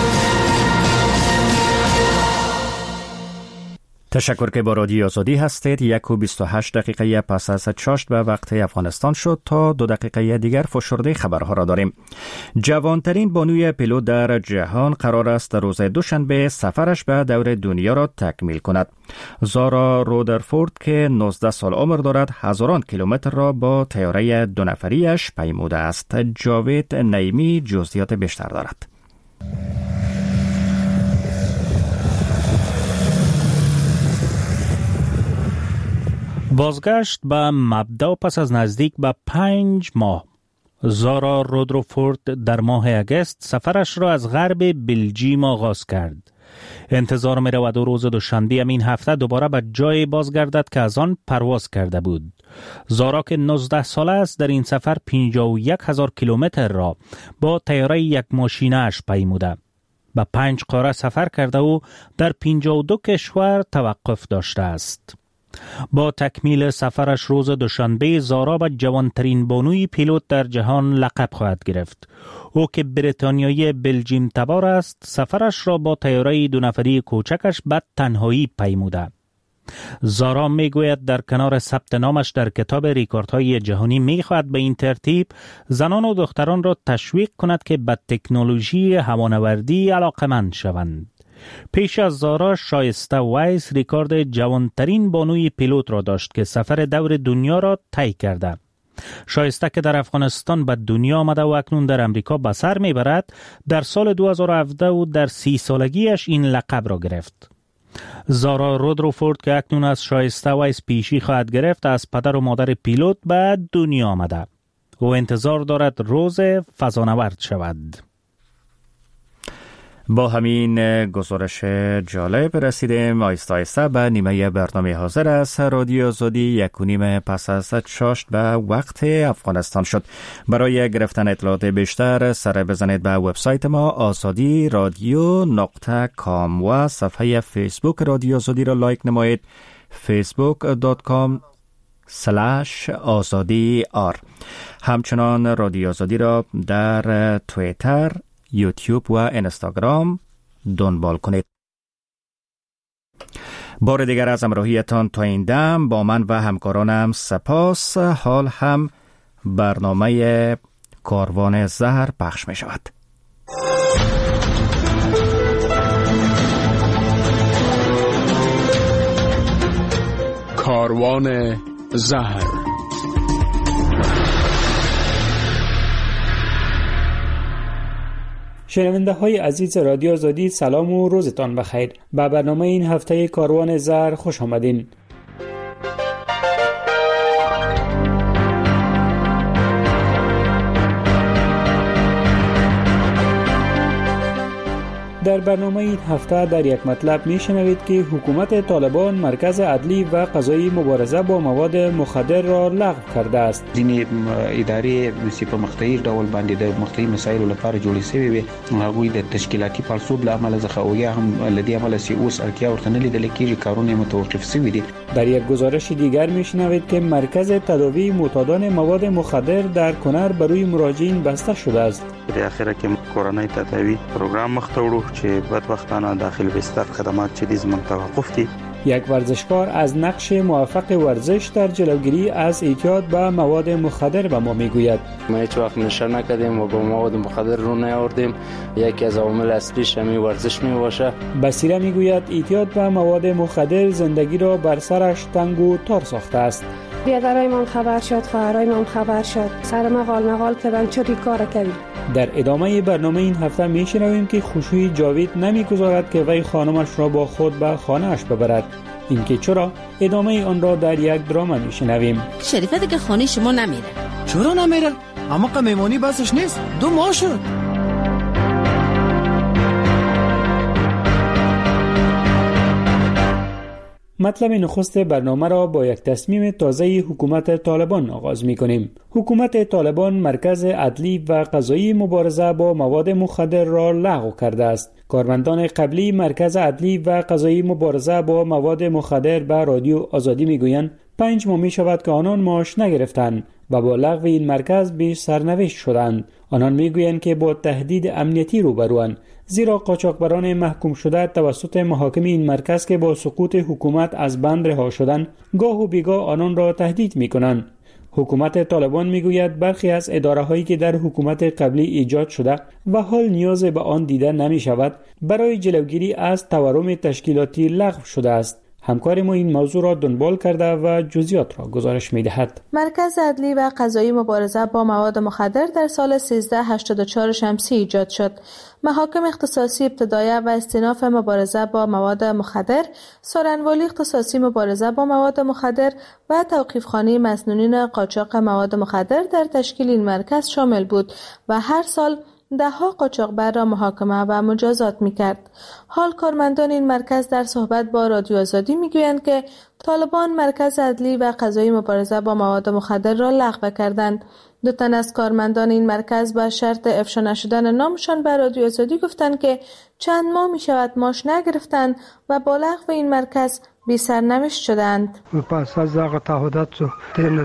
تشکر که با رادیو آزادی هستید. یک و بیست و هشت دقیقه پس از چاشت به وقت افغانستان شد. تا دو دقیقه دیگر فشرده خبرها را داریم. جوانترین بانوی پیلوت در جهان قرار است روز دوشنبه سفرش به دور دنیا را تکمیل کند. زارا رودرفورد که نوزده سال عمر دارد، هزاران کیلومتر را با طیاره دو نفریش پیموده است. جاوید نعیمی جزئیات بیشتر دارد. بازگشت به مبدا پس از نزدیک به پنج ماه. زارا رودرفورد در ماه اگست سفرش را از غرب بلژیم آغاز کرد. انتظار می رود و روز دوشنبه این هفته دوباره به جای بازگردد که از آن پرواز کرده بود. زارا که نوزده ساله است، در این سفر پنجاه و یک هزار کیلومتر را با طیاره یک ماشینه اش پیموده. به پنج قاره سفر کرده و در پنجاه و دو کشور توقف داشته است. با تکمیل سفرش روز دوشنبه، زارا به جوانترین بانوی پیلوت در جهان لقب خواهد گرفت. او که بریتانیایی بلژیم تبار است، سفرش را با طیاره دو نفری کوچکش به تنهایی پیموده. زارا میگوید در کنار ثبت نامش در کتاب ریکوردهای جهانی میخواهد به این ترتیب زنان و دختران را تشویق کند که به تکنولوژی هوانوردی علاقمند شوند. پیش از زارا، شایسته وایس ریکورد جوانترین بانوی پیلوت را داشت که سفر دور دنیا را طی کرده. شایسته که در افغانستان به دنیا آمده و اکنون در امریکا به سر میبرد، در سال دو هزار و هفده و در سی سالگیش این لقب را گرفت. زارا رودروفورد که اکنون از شایسته وایس پیشی خواهد گرفت، از پدر و مادر پیلوت به دنیا آمده و انتظار دارد روز فضانورد شود. با همین گزارش جالب رسیدیم آیسته آیسته به نیمه برنامه حاضر است. رادیو آزادی یک و نیم پس از شش به وقت افغانستان شد. برای گرفتن اطلاعات بیشتر سر بزنید به وبسایت ما آزادی رادیو نقطه کام و صفحه فیسبوک رادیو آزادی را لایک نمایید، فیسبوک دات کام سلش آزادی آر. همچنان رادیو آزادی را در توییتر، یوتیوب و اینستاگرام دنبال کنید. بار دیگر از همراهیتان تا این دم با من و همکارانم سپاس. حال هم برنامه کاروان زهر پخش می شود. کاروان زهر. شنونده های عزیز رادیو آزادی، سلام و روزتان بخیر. به برنامه این هفته کاروان زهر خوش آمدین. در برنامه این هفته در یک مطلب می شنوید که حکومت طالبان مرکز عدلی و قضایی مبارزه با مواد مخدر را لغو کرده است. ځینې ادارې چې په مختلف ډول باندې د مختلف مسایلو لپاره جوړې شوې وي، هغوی د تشکیلاتي پړسوب له امله څخه او یا هم له دې امله چې اوس اړتیا ورته نه لیدل کېږي، کارونه متوقف شوي دي. در یک گزارش دیگر می شنوید که مرکز تداوی معتادان مواد مخدر در کنر بر روی مراجعین بسته شده است. در اخیره که کورنۍ تداوی پروګرام مخ ته وړو چې بدبختانه داخل بستر خدمات چې دیز من توقف دي. یک ورزشکار از نقش موفق ورزش در جلوگیری از اعتیاد به مواد مخدر به ما میگوید. ما هیچ وقت نشه نکردیم و با مواد مخدر رو نیاوردیم. یکی از عوامل اصلیش همین ورزش می باشه. بصیره میگوید اعتیاد به مواد مخدر زندگی را بر سرش تنگ و تار ساخته است. بیادرای من خبر شد، خواهرای من خبر شد، سر مقال مقال کردن چوری کار کردیم. در ادامه برنامه این هفته میشنویم که خوشوی جاوید نمیگذارد که وی خانمش را با خود به خانه‌اش ببرد. اینکه چرا؟ ادامه آن را در یک دراما میشنویم. شریفه دیگه خانه شما نمیره. چرا نمیره؟ اما قمیمانی بسش نیست، دو ماه شد. مطلب نخست برنامه را با یک تصمیم تازه حکومت طالبان آغاز می کنیم. حکومت طالبان مرکز عدلی و قضایی مبارزه با مواد مخدر را لغو کرده است. کارمندان قبلی مرکز عدلی و قضایی مبارزه با مواد مخدر به رادیو آزادی می گویند پنج ماه می شود که آنان معاش نگرفتند و با لغو این مرکز به سرنوشت شدند. آنان می گویند که با تهدید امنیتی روبروند، زیرا قاچاقبران محکوم شده توسط محاکم این مرکز که با سقوط حکومت از بند رها شدند گاه و بیگاه آنان را تهدید می کنند. حکومت طالبان می گوید برخی از اداره هایی که در حکومت قبلی ایجاد شده و حال نیاز به آن دیده نمی شود برای جلوگیری از تورم تشکیلاتی لغو شده است. همکار ما این موضوع را دنبال کرده و جزئیات را گزارش می دهد. مرکز عدلی و قضایی مبارزه با مواد مخدر در سال سیزده هشتاد و چهار شمسی ایجاد شد. محاکم اختصاصی ابتدایه و استیناف مبارزه با مواد مخدر، سارنوالی اختصاصی مبارزه با مواد مخدر و توقیفخانه مسنونین قاچاق مواد مخدر در تشکیل این مرکز شامل بود و هر سال ده ها قاچاقبر را محاکمه و مجازات می‌کرد. حال کارمندان این مرکز در صحبت با رادیو آزادی می‌گویند که طالبان مرکز عدلی و قضایی مبارزه با مواد مخدر را لغو کردند. دو تن از کارمندان این مرکز با شرط افشا نشدن نامشان به رادیو آزادی گفتند که چند ماه می‌شود معاش نگرفتند و با لغو این مرکز بی سرنوشت شدند. پس از هغه تعهدات د نظام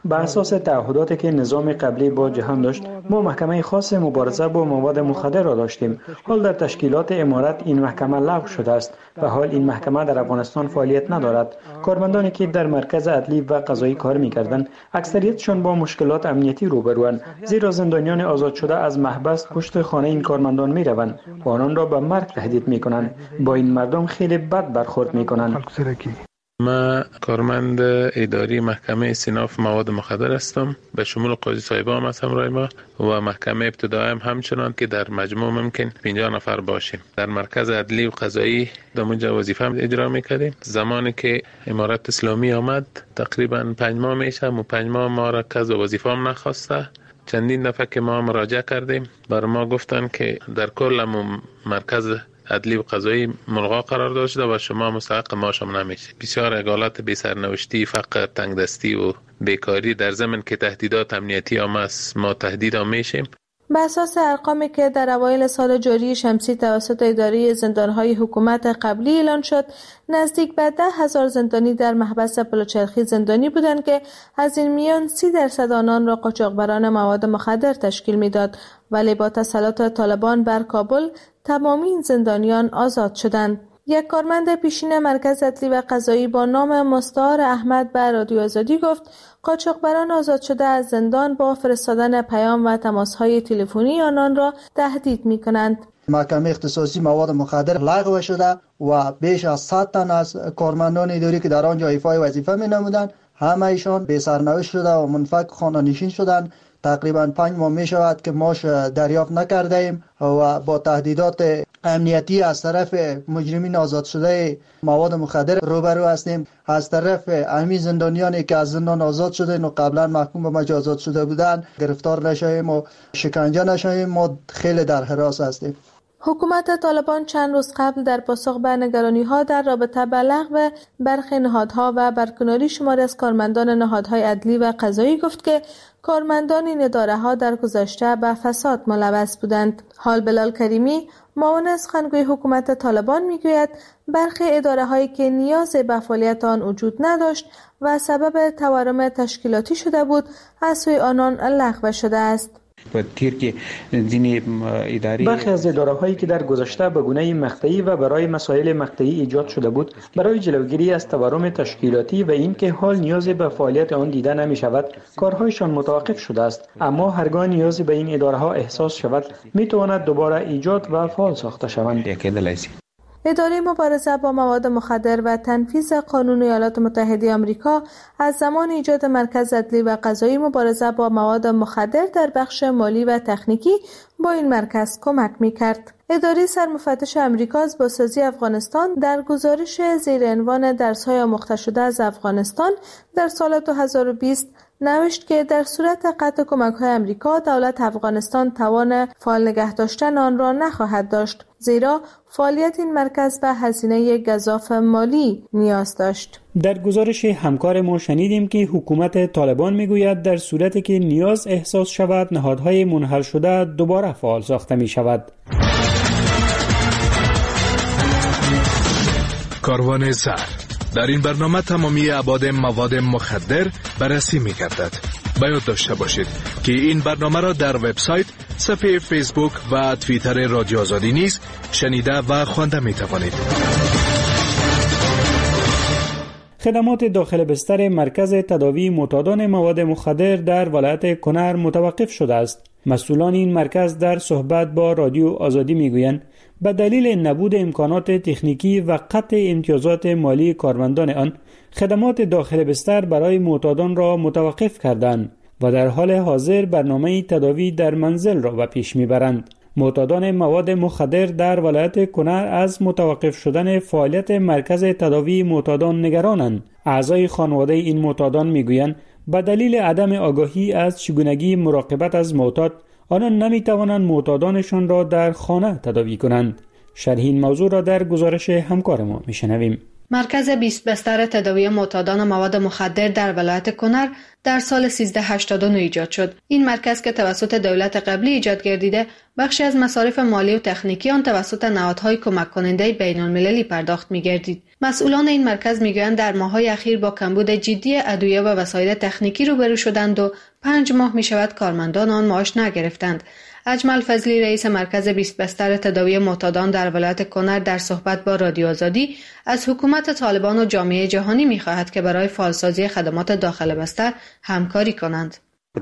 بر اساس تعهداتی که نظام قبلی با جهان داشت، ما محکمه خاص مبارزه با مواد مخدر را داشتیم. حال در تشکیلات امارت این محکمه لغو شده است و حال این محکمه در افغانستان فعالیت ندارد. کارمندانی که در مرکز عدلی و قضایی کار می‌کردند، اکثریتشان با مشکلات امنیتی روبروند، زیرا زندانیان آزاد شده از محبس پشت خانه این کارمندان می‌روند و آنان را به مرگ تهدید می‌کنند. با این مردم خیلی بد برخورد می‌کنند. ما کارمند اداری محکمه استیناف مواد مخدر هستم، به شمول قاضی صاحبا هم هستم رای ما و محکمه ابتدایی هم همچنان که در مجموع ممکن پنجاه نفر باشیم. در مرکز عدلی و قضایی در اونجا وظیفه اجرا میکردیم. زمانی که امارت اسلامی آمد تقریبا پنج ماه میشه و پنج ماه ما را کس وظیفه هم نخواسته. چندین دفعه که ما مراجعه کردیم بر ما گفتن که در کل مرکز عدلی و قضایی ملغا قرار داشته و شما مستحق ماشم نمیشه. بسیار اقالت بی سرنوشتی، فقر، تنگدستی و بیکاری در زمین که تهدیدات امنیتی هم است، ما تهدید هم میشیم. به اساس ارقامی که در اوایل سال جاری شمسی توسط اداره زندانهای حکومت قبلی اعلان شد، نزدیک به ده هزار زندانی در محبس بلوچرخی زندانی بودند که از این میان سی درصد آنان را قاچاقبران مواد مخدر تشکیل میداد، ولی با تسلط طالبان بر کابل تمامی این زندانیان آزاد شدند. یک کارمند پیشین مرکز عدلی و قضایی با نام مستعار احمد به رادیو آزادی گفت قاچاقبران آزاد شده از زندان با فرستادن پیام و تماس‌های تلفنی آنان را تهدید می‌کنند. محکمه اختصاصی مواد مخدر لغو شده و بیش از صد تن از کارمندان اداری که در آنجا ایفای وظیفه می‌نمودند همه ایشان بی سرنوشت شده و منفک خانه نشین شدند. تقریبا پنج ماه می شود که ماش دریافت نکرده ایم و با تهدیدات امنیتی از طرف مجرمین آزاد شده مواد مخدر روبرو هستیم. از طرف امی زندانیانی که از زندان آزاد شده و قبلا محکوم به مجازات شده بودند گرفتار نشویم و شکنجه نشویم. ما خیلی در حراس هستیم. حکومت طالبان چند روز قبل در پاسخ به نگرانی‌ها در رابطه با لغو برخی نهادها و برکناری شماری از کارمندان نهادهای عدلی و قضایی گفت که کارمندان این اداره‌ها در گذشته به فساد ملوث بودند. حال بلال کریمی معاون سخنگوی حکومت طالبان میگوید برخی اداره‌هایی که نیاز به فعالیت آن وجود نداشت و سبب تورم تشکیلاتی شده بود از سوی آنان لغو شده است. برخی از اداره‌هایی که در گذشته به گونه مقطعی و برای مسائل مقطعی ایجاد شده بود برای جلوگیری از تورم تشکیلاتی و اینکه حال نیازی به فعالیت آن دیده نمی شود کارهایشان متوقف شده است، اما هرگاه نیازی به این اداره‌ها احساس شود می تواند دوباره ایجاد و فعال ساخته شوند. اداره مبارزه با مواد مخدر و تنفیذ قانون ایالات متحده آمریکا از زمان ایجاد مرکز عدلی و قضایی مبارزه با مواد مخدر در بخش مالی و تکنیکی با این مرکز کمک می‌کرد. اداره سرمفتش آمریکا از بازسازی افغانستان در گزارش زیر عنوان درس‌های آموخته شده از افغانستان در سال دو هزار و بیست نوشت که در صورت قطع کمک‌های آمریکا دولت افغانستان توان فعال نگه داشتن آن را نخواهد داشت، زیرا فعالیت این مرکز به هزینه گزاف مالی نیاز داشت. در گزارش همکار ما شنیدیم که حکومت طالبان میگوید در صورتی که نیاز احساس شود نهادهای منحل شده دوباره فعال ساخته می شود. کاروان زر در این برنامه تمامی ابعاد مواد مخدر بررسی می گردد. باید داشته باشید که این برنامه را در وبسایت، صفحه فیسبوک و توییتر رادیو آزادی نیز شنیده و خوانده می توانید. خدمات داخل بستر مرکز تداوی معتادان مواد مخدر در ولایت کنر متوقف شده است. مسئولان این مرکز در صحبت با رادیو آزادی میگویند به دلیل نبود امکانات تکنیکی و قطع امتیازات مالی کارمندان آن خدمات داخل بستر برای معتادان را متوقف کردند و در حال حاضر برنامه تداوی در منزل را به پیش میبرند. معتادان مواد مخدر در ولایت کنر از متوقف شدن فعالیت مرکز تداوی معتادان نگرانند. اعضای خانواده این معتادان میگویند به دلیل عدم آگاهی از چگونگی مراقبت از معتاد آنان نمیتوانند معتادانشان را در خانه تداوی کنند. شرح این موضوع را در گزارش همکار ما میشنویم. مرکز بیست بستر تداوی معتادان مواد مخدر در ولایت کنر در سال سیزده هشتاد و نه ایجاد شد. این مرکز که توسط دولت قبلی ایجاد گردیده، بخشی از مصارف مالی و تکنیکی آن توسط نهادهای کمک کننده بین المللی پرداخت می‌گردید. مسئولان این مرکز میگویند در ماه‌های اخیر با کمبود جدی ادویه و وسایل تکنیکی روبرو شدند و پنج ماه می‌شود کارمندان آن معاش نگرفتند. اجمل فضلی رئیس مرکز بیست بستر تداوی معتادان در ولایت کنر در صحبت با رادیو آزادی از حکومت طالبان و جامعه جهانی می‌خواهد که برای فعالسازی خدمات داخل بستر همکاری کنند.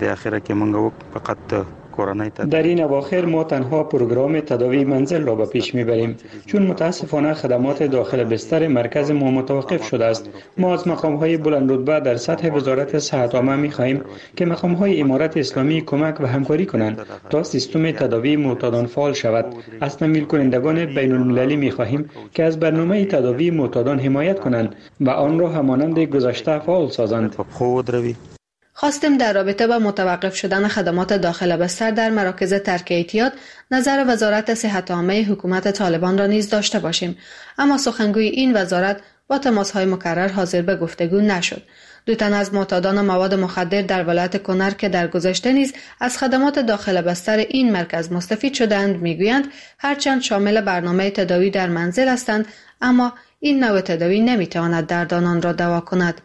در این اواخر ما تنها پروگرام تداوی منزل را به پیش میبریم، چون متاسفانه خدمات داخل بستر مرکز ما متوقف شده است. ما از مقام‌های بلند رتبه در سطح وزارت صحت عامه می‌خواهیم که مقام‌های امارت اسلامی کمک و همکاری کنند تا سیستم تداوی معتادان فعال شود. از تمویل کنندگان بین المللی می‌خواهیم که از برنامه تداوی معتادان حمایت کنند و آن را همانند گذشته فعال سازند. خواستیم در رابطه با متوقف شدن خدمات داخل بستر در مراکز ترک اعتیاد نظر وزارت صحت عامه حکومت طالبان را نیز داشته باشیم، اما سخنگوی این وزارت با تماس‌های مکرر حاضر به گفتگو نشد. دو تن از معتادان مواد مخدر در ولایت کنر که در گذشته نیز از خدمات داخل بستر این مرکز مستفید شدند میگویند هرچند شامل برنامه تداوی در منزل هستند، اما این نوع تداوی نمیتواند دردانان را دوا کند.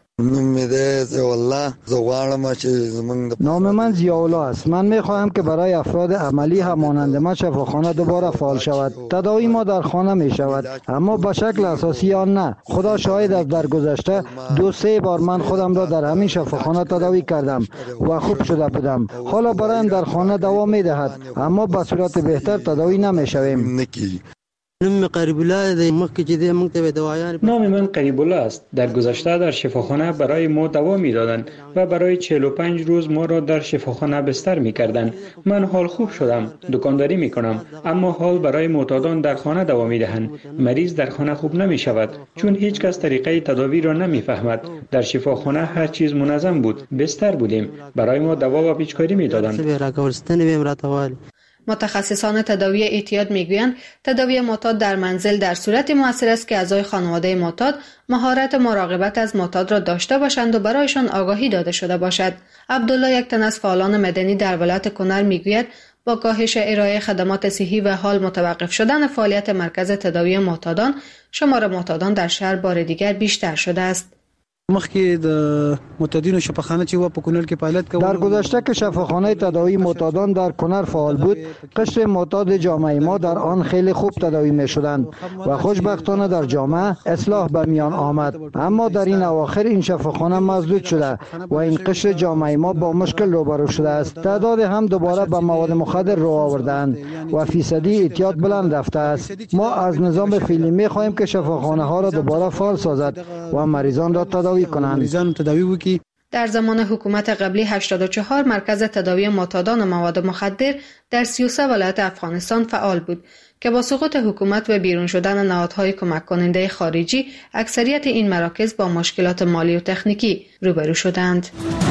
نام من ضیاءالله است. من میخواهم که برای افراد عملی همانند من شفاخانه دوباره فعال شود. تداوی ما در خانه می شود، اما به شکل اساسی آن نه. خدا شاهد است در گذشته دو سه بار من خودم را در همین شفاخانه تداوی کردم و خوب شده بودم. حالا برایم در خانه دوا می دهد، اما به صورت بهتر تداوی نمی شویم. نام من قریب الله است. در گذشته در شفاخانه برای ما دوا می دادند و برای چهل و پنج روز ما را در شفاخانه بستر می کردند. من حال خوب شدم، دکانداری می کنم، اما حال برای معتادان در خانه دوا می دهند. مریض در خانه خوب نمی شود چون هیچ کس طریقه تداوی را نمی فهمد. در شفاخانه هر چیز منظم بود، بستر بودیم، برای ما دوا و پیچکاری می دادند. متخصصان تداوی اعتیاد میگویند تداوی معتاد در منزل در صورت مؤثر است که اعضای خانواده معتاد مهارت مراقبت از معتاد را داشته باشند و برایشان آگاهی داده شده باشد. عبدالله، یک تن از فعالان مدنی در ولایت کنر میگوید با کاهش ارائه خدمات صحی و حال متوقف شدن فعالیت مرکز تداوی معتادان، شمار معتادان در شهر بار دیگر بیشتر شده است. مخکې د معتادینو شفاخانه چې و په کونړ کې فعالیت کوي. در گذشته که شفاخانه تداوی معتادان در کنر فعال بود، قشر معتاد جامعه ما در آن خیلی خوب تداوی می شدند و خوشبختانه در جامعه اصلاح به میان آمد. اما در این اواخر این شفاخانه مسدود شده و این قشر جامعه ما با مشکل روبرو شده است. تعداد هم دوباره به مواد مخدر رو آوردند و فیصدی اعتیاد بلند رفته است. ما از نظام فعلی می خواهیم که شفاخانه ها را دوباره فعال سازد و مریضان را تداوی در زمان حکومت قبلی هشتاد و چهار مرکز تداوی معتادان مواد مخدر در سی و سه ولایت افغانستان فعال بود که با سقوط حکومت و بیرون شدن نهادهای کمک کننده خارجی اکثریت این مراکز با مشکلات مالی و تکنیکی روبرو شدند.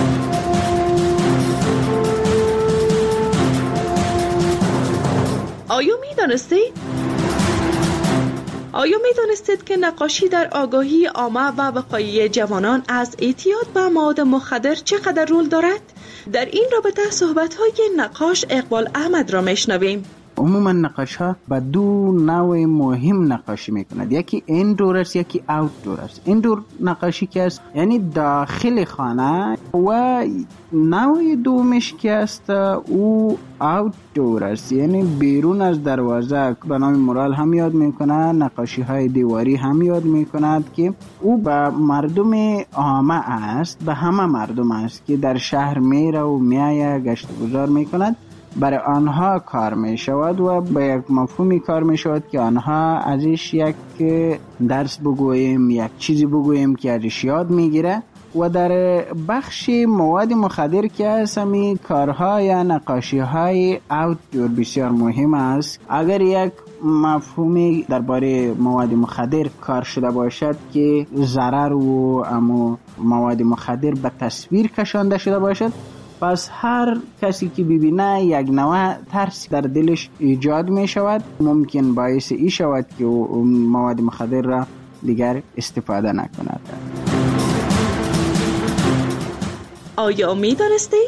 آیا می دانستید؟ آیا می دانستید که نقاشی در آگاهی عامه و وقایع جوانان از اعتیاد به مواد مخدر چقدر رول دارد؟ در این رابطه صحبت‌های نقاش اقبال احمد را میشنویم. عموما نقاش ها به دو نوع مهم نقاشی میکنند، یکی ایندور است یکی آوتدور است. ایندور نقاشی که است یعنی داخل خانه و نوع دومش که است او آوتدور است یعنی بیرون از دروازه. به نام مورال هم یاد میکنه، نقاشی های دیواری هم یاد میکند که او به مردم عامه است، به همه مردم است که در شهر میره و میایه گشت گذار میکند. برای آنها کار می شود و به یک مفهومی کار می شود که آنها ازش یک درس بگوییم، یک چیزی بگوییم که ازش یاد می گیره. و در بخش مواد مخدر که هست همی کارها یا نقاشی های آوتدور بسیار مهم است. اگر یک مفهومی درباره مواد مخدر کار شده باشد که ضرر و اما مواد مخدر به تصویر کشانده شده باشد، پس هر کسی که ببینه یک نوع ترس در دلش ایجاد می شود. ممکن باعث ای شود که مواد مخدر را دیگر استفاده نکند. آیا می دانستید؟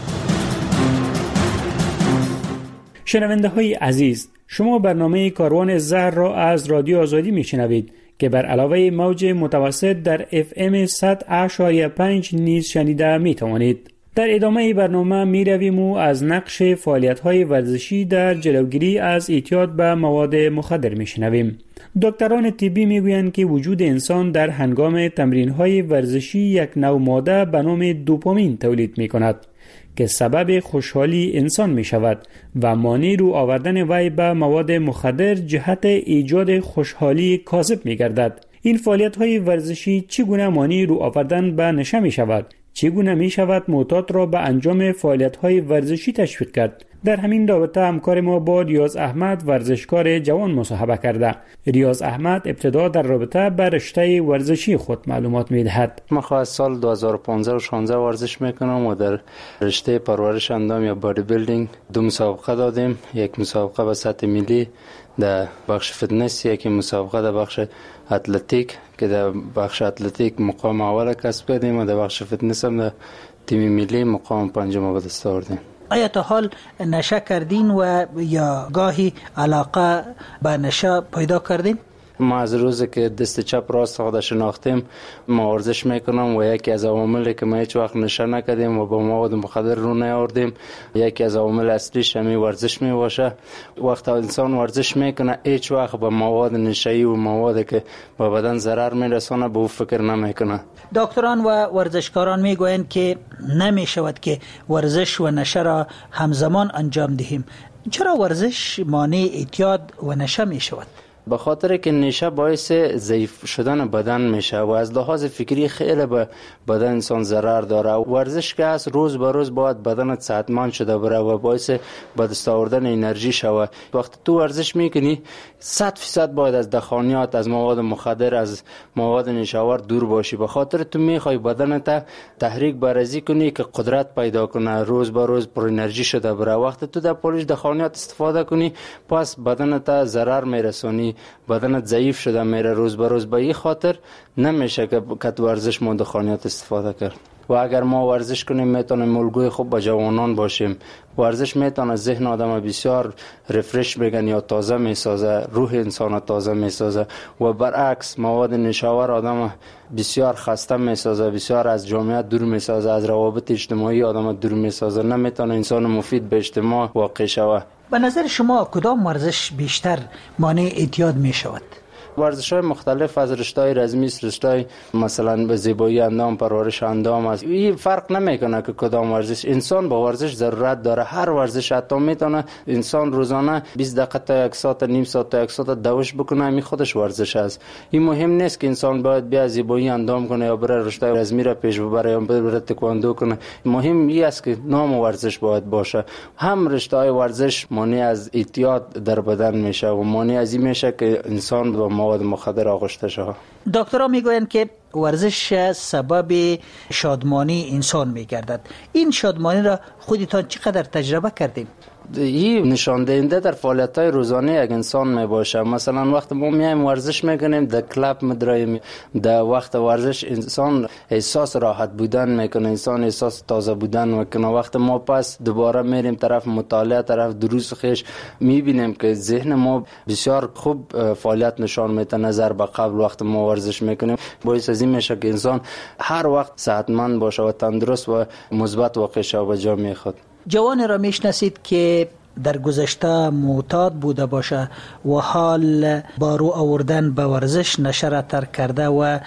شنونده های عزیز، شما برنامه کاروان زهر را از رادیو آزادی می شنوید که بر علاوه موج متوسط در اف ام صد و پنج نیز شنیده می توانید. در ادامه برنامه می رویم و از نقش فعالیت های ورزشی در جلوگیری از اعتیاد به مواد مخدر می شنویم. دکتران طبی می گویند که وجود انسان در هنگام تمرین های ورزشی یک نوع ماده به نام دوپامین تولید می کند که سبب خوشحالی انسان می شود و مانع رو آوردن وی به مواد مخدر جهت ایجاد خوشحالی کاذب می گردد. این فعالیت های ورزشی چگونه مانع رو آوردن به نشه می شود؟ چگونه می شود معتاد را به انجام فعالیت های ورزشی تشویق کرد؟ در همین رابطه همکار ما با ریاض احمد ورزشکار جوان مصاحبه کرده. ریاض احمد ابتدا در رابطه به رشته ورزشی خود معلومات می دهد. من خواهد سال دو هزار و پانزده و شانزده ورزش میکنم و در رشته پرورش اندام یا بادی بیلدینگ دو مسابقه دادیم. یک مسابقه به سطح ملی در بخش فتنس، یک مسابقه در بخش اتلتیک که در بخش اتلتیک مقام اول کسب کردیم و در بخش فتنس هم در تیم ملی مقام پنجم به دست آوردیم. آیا تا حال نشه کردین و یا گاهی علاقه به نشه پیدا کردین؟ ما از روزی که دست چپ راست خود شناختیم ما ورزش میکنم و یکی از عواملی که ما هیچ وقت نشه نکردیم و با مواد مخدر رو نیاوردیم، یکی از عوامل اصلیش همین ورزش می باشه. وقتی انسان ورزش میکنه هیچ وقت با مواد نشه‌ای و موادی که با بدن ضرر میرسونه به او فکر نمیکنه. دکتران و ورزشکاران میگویند که نمیشود که ورزش و نشه را همزمان انجام دهیم. چرا ورزش مانع اعتیاد و نشه میشود؟ به خاطر که نشه باعث ضعیف شدن بدن میشه و از لحاظ فکری خیلی به بدن انسان ضرر داره. ورزش که هست روز به روز باید بدنت صحتمند شده بره و باعث به دست آوردن انرژی شوه. وقتی تو ورزش میکنی صد فیصد باید از دخانیات، از مواد مخدر، از مواد نشاور دور باشی. به خاطر تو میخوای بدنت تحریک برازی کنی که قدرت پیدا کنه، روز به روز پر انرژی شده بره. وقتی تو در پولیش دخانیات استفاده کنی پس بدنت ضرر میرسونی، بدنت ضعیف شده میره روز به روز. به این خاطر نمیشه که کت ورزش ما دخانیات استفاده کرد. و اگر ما ورزش کنیم میتونیم الگوی خوب به جوانان باشیم. ورزش میتونه ذهن آدم بسیار ریفرش بگن یا تازه میسازه، روح انسان تازه میسازه و برعکس مواد نشاور آدم بسیار خسته میسازه، بسیار از جامعه دور میسازه، از روابط اجتماعی آدم دور میسازه. نمیتونه انسان مفید به اجتماع واقع شوه. به نظر شما کدام ورزش بیشتر مانع اعتیاد می شود؟ ورزش‌های مختلف از رشته‌های رزمی، رشته‌های مثلا به زیبایی اندام، پرورش اندام است. این فرق نمیکنه که کدام ورزش. انسان با ورزش ضرورت داره. هر ورزش حتی میتونه انسان روزانه بیست دقیقه تا یک ساعت، نیم ساعت تا یک ساعت دوش بکنه، این خودش ورزش است. این مهم نیست که انسان باید بیا زیبایی اندام کنه یا بره رشته رزمی را پیش ببره یا بره تکواندو کنه. مهم این است که نام ورزش باید باشه. هم رشته‌های ورزش مانع از اعتیاد در بدن میشه و مانع از این میشه که انسان با مواد مخدر آغشته شود. دکترها میگویند که ورزش سبب شادمانی انسان میگردد. این شادمانی را خودتان چقدر تجربه کردین؟ این نشان دهنده در فعالیت‌های روزانه یک انسان می باشه. مثلا وقت ما میایم ورزش میکنیم در کلاب مدرایم، در وقت ورزش انسان احساس راحت بودن میکنه، انسان احساس تازه بودن میکنه. وقت ما پس دوباره میریم طرف مطالعه، طرف دروس خیش، میبینیم که ذهن ما بسیار خوب فعالیت نشان میده نظر به قبل وقت ما ورزش میکنیم. باعث از این میشه که انسان هر وقت صحتمند باشه و تندرست و مثبت واقع شه به جامعه خود. جوان را میشناسید که در گذشته معتاد بوده باشه و حال با رو آوردن به ورزش نشه را ترک کرده و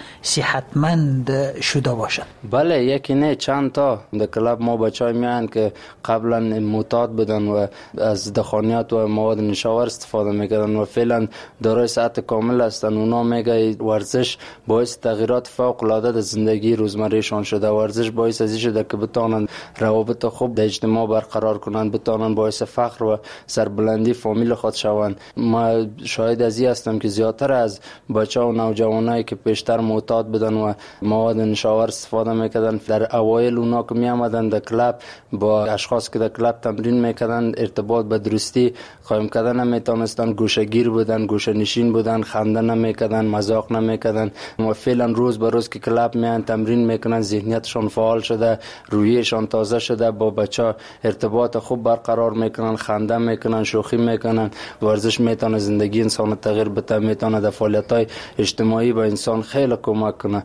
صحتمند شده باشه؟ بله، یکی نه چند تا. در کلاب ما بچهای میان که قبلا معتاد بودن و از دخانیات و مواد نشاور استفاده میکردن و فعلا دارای صحت کامل هستن. اونا میگه ورزش باعث تغییرات فوق العاده در زندگی روزمرهشان شده. ورزش باعث از این شده که بتونن روابط خوب در اجتماع برقرار کنن، بتونن باعث فخر فخر و سربلندی فامیل خود شوند. ما شاهد از این هستم که زیادتر از بچه و نوجوانایی که پیشتر معتاد بودن و مواد نشاور استفاده میکردن، در اوایل اونا که می آمدن در کلاب با اشخاص که در کلاب تمرین میکردن ارتباط به درستی قائم کردن نمیتونستن، گوشه‌گیر بودن، گوشه نشین بودن، خنده نمیکردن، مذاق نمیکردن. و فعلا روز به روز که کلاب میان تمرین میکنن، ذهنیتشون فعال شده، رویشون تازه شده، با بچه ارتباط خوب برقرار میکنن، خنده میکنن، شوخی میکنن. ورزش میتونه زندگی انسان تغییر بده، میتونه در فعالیت‌های اجتماعی به انسان خیلی کمک کنه.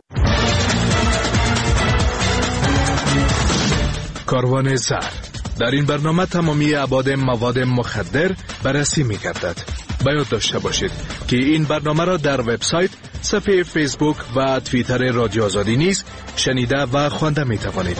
کاروان زر در این برنامه تمامی ابعاد مواد مخدر بررسی می‌گردد. باید داشته باشید که این برنامه را در وبسایت، صفحه فیسبوک و توییتر رادیو آزادی نیز شنیده و خوانده می‌توانید.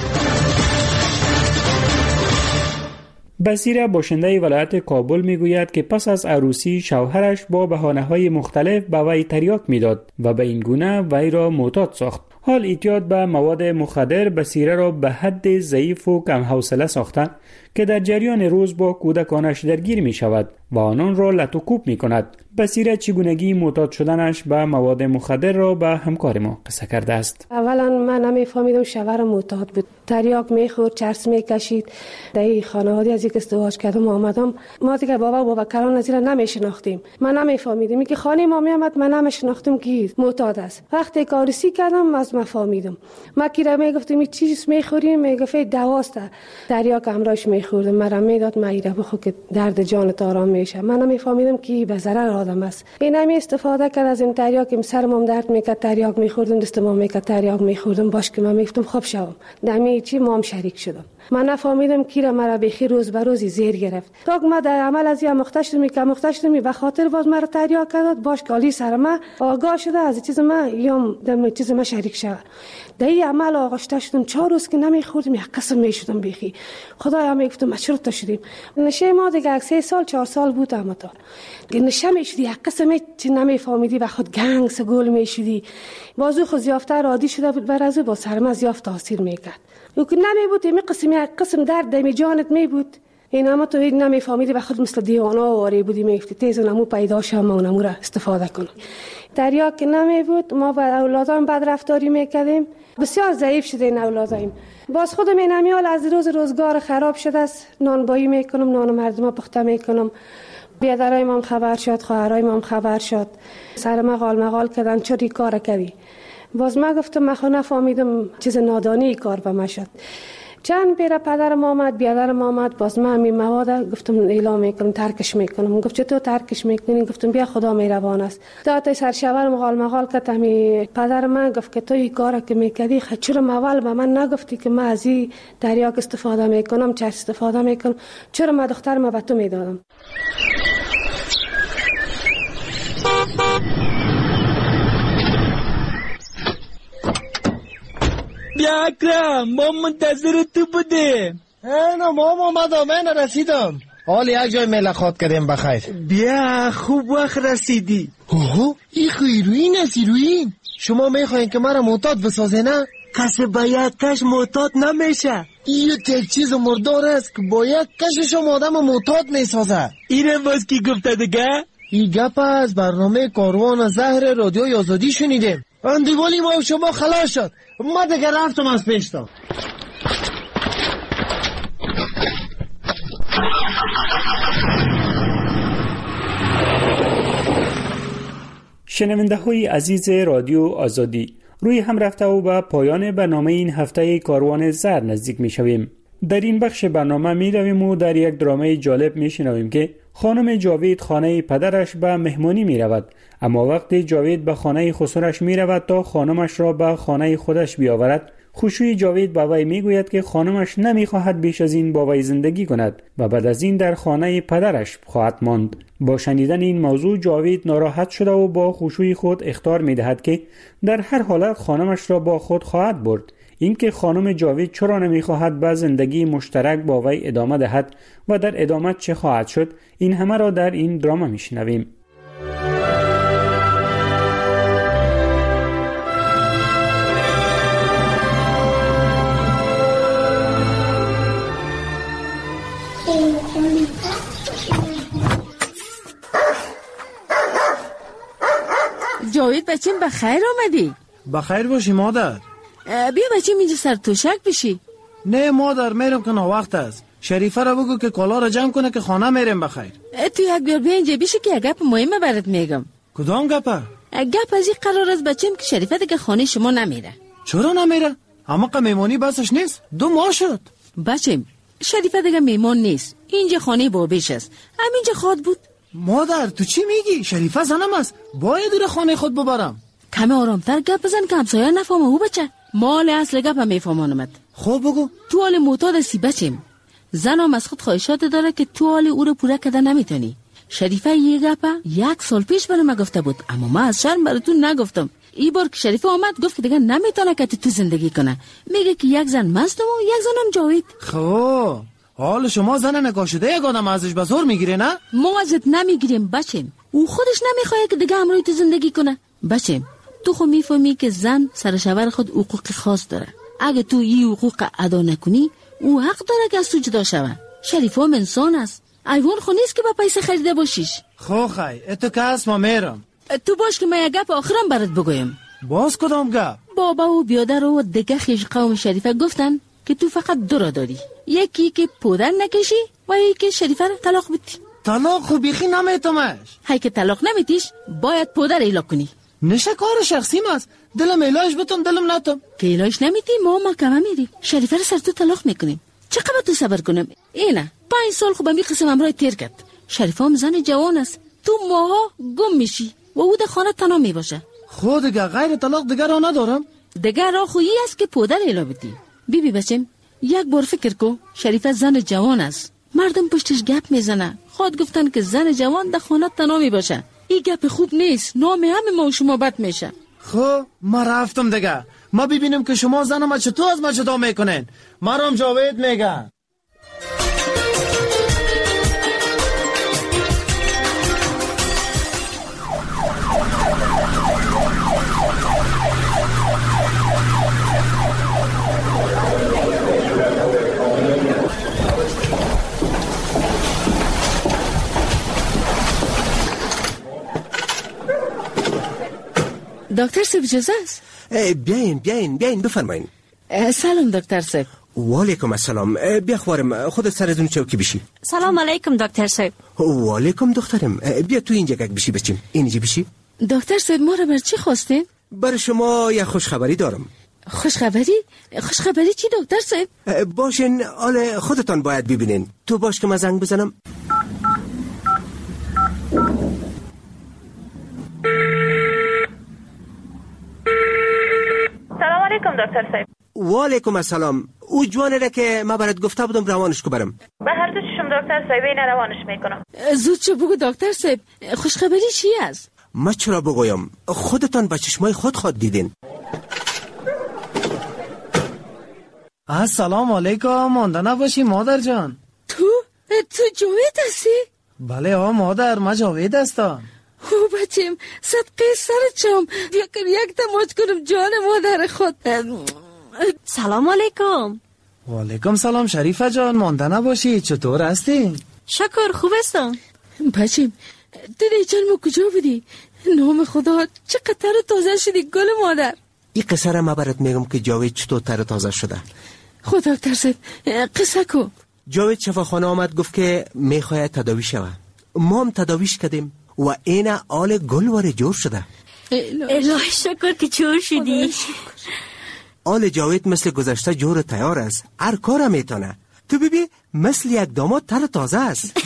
بصیره باشنده ولایت کابل میگوید که پس از عروسی شوهرش با بهانه‌های مختلف به وی تریاک میداد و به این گونه وی را معتاد ساخت. حال اعتیاد به مواد مخدر بصیره را به حد ضعیف و کم حوصله ساخته که در جریان روز با کودکانش درگیر می شود و آنان را لط و کوب می کند. بصیره چگونگی معتاد شدنش به مواد مخدر را به همکار ما قصه کرده است. اولا من نمیفهمیدم شوهرم معتاد بود، تریاک میخورد، چرس میکشید. در این خانواده از یک ازدواج کردم آمدم، ما دیگه بابا و باباکران از این نمیشناختیم. من نمیفهمیدم اینکه خانه ما میامد، من نمیشناختم که معتاد است. وقتی کارسی کردم از ما فهمیدم. ما کی را میگفتم این چیز میخوریم، میگفت دواست. تریاک همراهش میخوردم، مرا میداد ما ایره بخور که درد جانت آرام میشه. من نمیفهمیدم که به ضرر آدم است. این همی استفاده کرد از این تریاک، سرم درد میکرد، تریاک میخوردم، دستم میکرد، تریاک میخوردم، باش که من میگفتم خوب شوم. دمی چی ما هم شریک شدم. من نفهمیدم کی را مرا بخیر روز به روزی زیر گرفت. تا ما در عمل از یا مختش شدم که مختش شدم به خاطر باز مرا تریاک کرد، باش کالی سر ما آگاه شده از چیز ما یا دم چیز ما شریک شد. در این عمل آغشته شدم، چهار روز که نمیخوردم یک قسم میشدم بخی. خدایا میگفتم ما چرا تا شدیم. نشه ما دیگه سه سال چهار سال بود اما تا نشه میشدی یک قسم چی نمیفهمیدی و خود گنگ سگول میشدی. بازو خود زیافته عادی شده بود بر از با سر ما زیافت تاثیر میکرد. و که نمیبود می قسم یک قسم درد دمی جانت میبود. این اما تو هیچ نمیفهمیدی و خود مثل دیوانا واری بودی، میگفتی تیز نمو پیدا شم و نمو را استفاده کنم. تریاک که نمیبود، ما با اولادان بد رفتاری میکردیم، بسیار ضعیف شده این اولادایم. باز خودم این امیال از روز روزگار خراب شده است. نانبایی میکنم، نان مردم پخته میکنم. بیادرای ما خبر شد، خواهرای ما خبر شد، سر ما غال مغال کردن چوری کار کردی. باز ما گفتم ما خود نفهمیدم چیز نادانی کار به ما شد. چند پیر پدرم آمد، بیادرم آمد، باز من می مواد گفتم اعلام میکنم، ترکش میکنم. گفت چطور ترکش میکنی؟ گفتم بیا خدا مهربان است. تا تا سرشاور مغال مغال کرد. می پدر من گفت که تو این کارا که میکردی چرا اول به من نگفتی که من از این تریاک استفاده میکنم، چرس استفاده میکنم، چرا من دخترم به تو میدادم؟ بیا اکرم، ما منتظر تو بودیم. اینا ما اومدم، من رسیدم. حال یک جای ملاقات کردیم بخیر. بیا خوب وقت رسیدی. اوه این خیروین است. ایروین شما میخواین که مرا معتاد بسازه نه؟ کسی باید کش معتاد نمیشه. این یک چیز مردار است که باید کش شما آدم معتاد میسازه. اینه باز کی گفته دیگه؟ این گپ از برنامه کاروان زهر رادیو آزادی شنیدیم. اندیوالی ما شما خلاص شد. ما دیگه رفتم از پیشتا. شنونده های عزیز رادیو آزادی، روی هم رفته و به پایان برنامه این هفته کاروان زر نزدیک می شویم. در این بخش برنامه می رویم و در یک درامه جالب می شنویم که خانم جاوید خانه پدرش به مهمانی می رود، اما وقتی جاوید به خانه خسرش می رود تا خانمش را به خانه خودش بیاورد، خوشوی جاوید با وی می گوید که خانمش نمی خواهد بیش از این با وی زندگی کند و بعد از این در خانه پدرش خواهد ماند. با شنیدن این موضوع جاوید ناراحت شده و با خوشوی خود اخطار می دهد که در هر حالت خانمش را با خود خواهد برد. اینکه خانم جاوید چرا نمی‌خواهد به زندگی مشترک با وی ادامه دهد و در ادامه چه خواهد شد، این همه را در این دراما میشنویم. بچیم بخیر آمدی. بخیر باشی مادر. بیا بچیم اینجا سر توشک بشی. نه مادر میرم که وقت است. شریفه را بگو که کالا را جمع کنه که خانه میرم بخیر. تو یک بیار بیا اینجا بشی که یک گپ مهمه برات میگم. کدام گپه؟ گپ از این قرار است بچیم که شریفه دیگه خانه شما نمیره. چرا نمیره؟ اما که میمونی بسش نیست. دو ماه شد. بچیم شریفه دیگه میمون نیست. اینجا خانه بابیش است. همینجا خود بود. مادر تو چی میگی؟ شریفه زنم است. باید دور خانه خود ببرم. کمی آرامتر گپ بزن که همسایه نفهمه. او بچه مال اصل گپ هم میفهمانمت. خب بگو. تو حال معتاد هستی بچیم. زنم از خود خواهشات داره که تو حال او رو پوره کده نمیتونی. شریفه یه گپه یک سال پیش برای ما گفته بود، اما ما از شرم براتون نگفتم. این بار که شریفه آمد گفت که دیگه نمیتونه که تو زندگی کنه. میگه که یک زن مستم و یک زنم جاوید. خب حال شما زن نکاشده یک آدم ازش به زور میگیره نه؟ ما ازت نمیگیریم بچیم. او خودش نمیخواد که دیگه همراهی تو زندگی کنه. بچیم تو خو میفهمی که زن سر شوهر خود حقوق خاص داره. اگه تو این حقوق ادا نکنی او حق داره که از تو جدا شوه. شریفه هم انسان است. ایوان خو نیست که با پیسه خریده باشیش. خو خی اتو که هست ما میرم. تو باش که من یک گپ آخرم برات بگویم. باز کدام گپ؟ بابا و بیادر و دیگه خیش قوم شریفه گفتن که تو فقط دو را داری. یکی که پودر نکشی و یکی که شریفه رو طلاق بدی. طلاق خو بیخی نمیتمش. هی که طلاق نمیتیش باید پودر ایلا کنی. نشه کار شخصی ماست. دلم ایلاش بتم دلم نتم. که ایلاش نمیتی ما محکمه میریم. شریفه رو سر تو طلاق میکنیم. چقدر تو صبر کنم؟ اینه پنج سال خوب می قسم امرای تیر کرد. شریفه هم زن جوان است. تو ماها گم میشی و او در خانه تنها می باشه. خود دیگه غیر طلاق دیگه را ندارم. دیگه را خویی است که پودر ایلا بدی. بی بی بچم یک بار فکر کو. شریفه زن جوان است. مردم پشتش گپ میزنه. خود گفتن که زن جوان در خانه تنها می باشه. این گپ خوب نیست. نام همه ما و شما بد میشه. خب ما رفتم دیگه. ما ببینیم که شما زن ما چطور از ما جدا میکنین. مرام جاوید میگن. دکتر صاحب اجازه است؟ بیاین بیاین بیاین بفرمایین. سلام دکتر صاحب. و علیکم السلام. بیا خوارم خودت سر از اون چوکی بشی. سلام علیکم دکتر صاحب. و علیکم دخترم. بیا تو اینجا گک بشی بچیم. اینجا بشی. دکتر صاحب ما رو بر چی خواستین؟ بر شما یک خوشخبری دارم. خوشخبری؟ خوشخبری چی دکتر صاحب؟ باشین حال خودتان باید ببینین. تو باش که من زنگ بزنم. سلام علیکم دکتر صاحب. و علیکم السلام. او جوانه را که ما برات گفته بودم روانش کو برم. به هر دو چشم دکتر صاحب این روانش میکنم. زود چه بگو دکتر صاحب. خوشخبری چی است؟ ما چرا بگویم؟ خودتان با چشمای خود خود دیدین. السلام علیکم. مانده نباشی مادر جان. تو؟ تو جاوید هستی؟ بله آ مادر ما جاوید هستم. او بچیم صدقه سرچم بیا که یک تماچ کنم جان مادر خود. سلام علیکم. و علیکم سلام شریفه جان. مانده نباشی. چطور هستی؟ شکر خوب هستم. بچیم دیدی جان ما کجا بودی؟ نام خدا چقدر تر تازه شدی گل مادر. این قصه را ما برات میگم که جاوید چطور تر تازه شده. خدا ترسید قصه کو. جاوید شفاخانه آمد گفت که میخواید تداوی شوه. ما هم تداویش کردیم و این آل گل واره جور شده. الهی شکر که جور شدی. آل جاوید مثل گذشته جور تیار است. هر کار میتونه. تو ببین مثل یک داماد تر تازه است.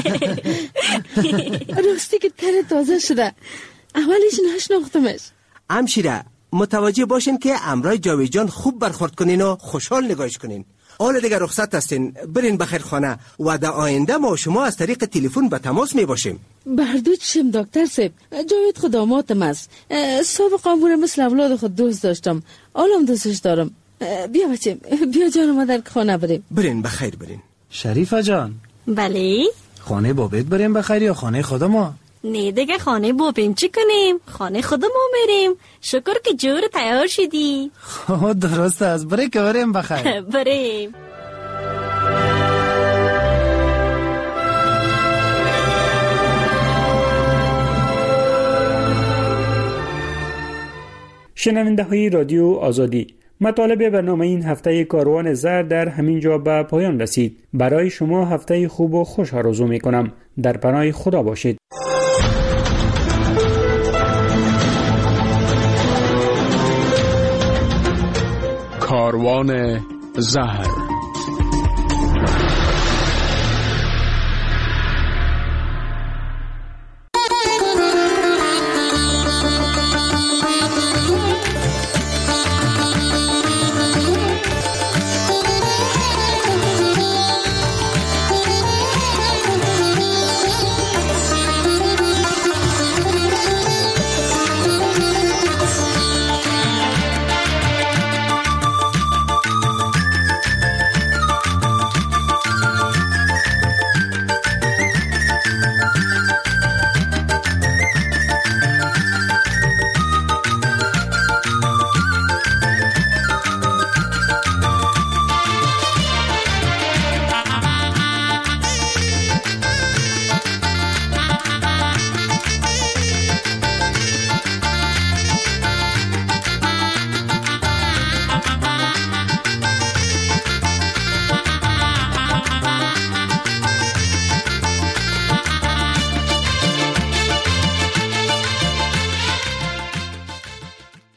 راستی که تر تازه شده. اولش نشناختمش. همشیره متوجه باشین که امرای جاوید جان خوب برخورد کنین و خوشحال نگاهش کنین. حالا دیگه رخصت هستین. برین بخیر خانه و در آینده ما و شما از طریق تلفن به تماس می باشیم. بردو چشم دکتر صاحب. جاوید خداماتم است. سابقا امور مثل اولاد خود دوست داشتم. حالا دوستش دارم. بیا بچم بیا جان مادر خانه بریم. برین بخیر برین. شریفه جان. بله. خانه بابت بریم بخیر یا خانه خود ما؟ نه دیگه خانه بابیم چی کنیم؟ خانه خود ما میریم. شکر که جور تیار شدی. خب درست است. برای که بریم بخیر. بریم. شنونده های رادیو آزادی، مطالب برنامه این هفته کاروان زر در همین جا به پایان رسید. برای شما هفته خوب و خوش آرزو می کنم. در پناه خدا باشید. کاروان زهر.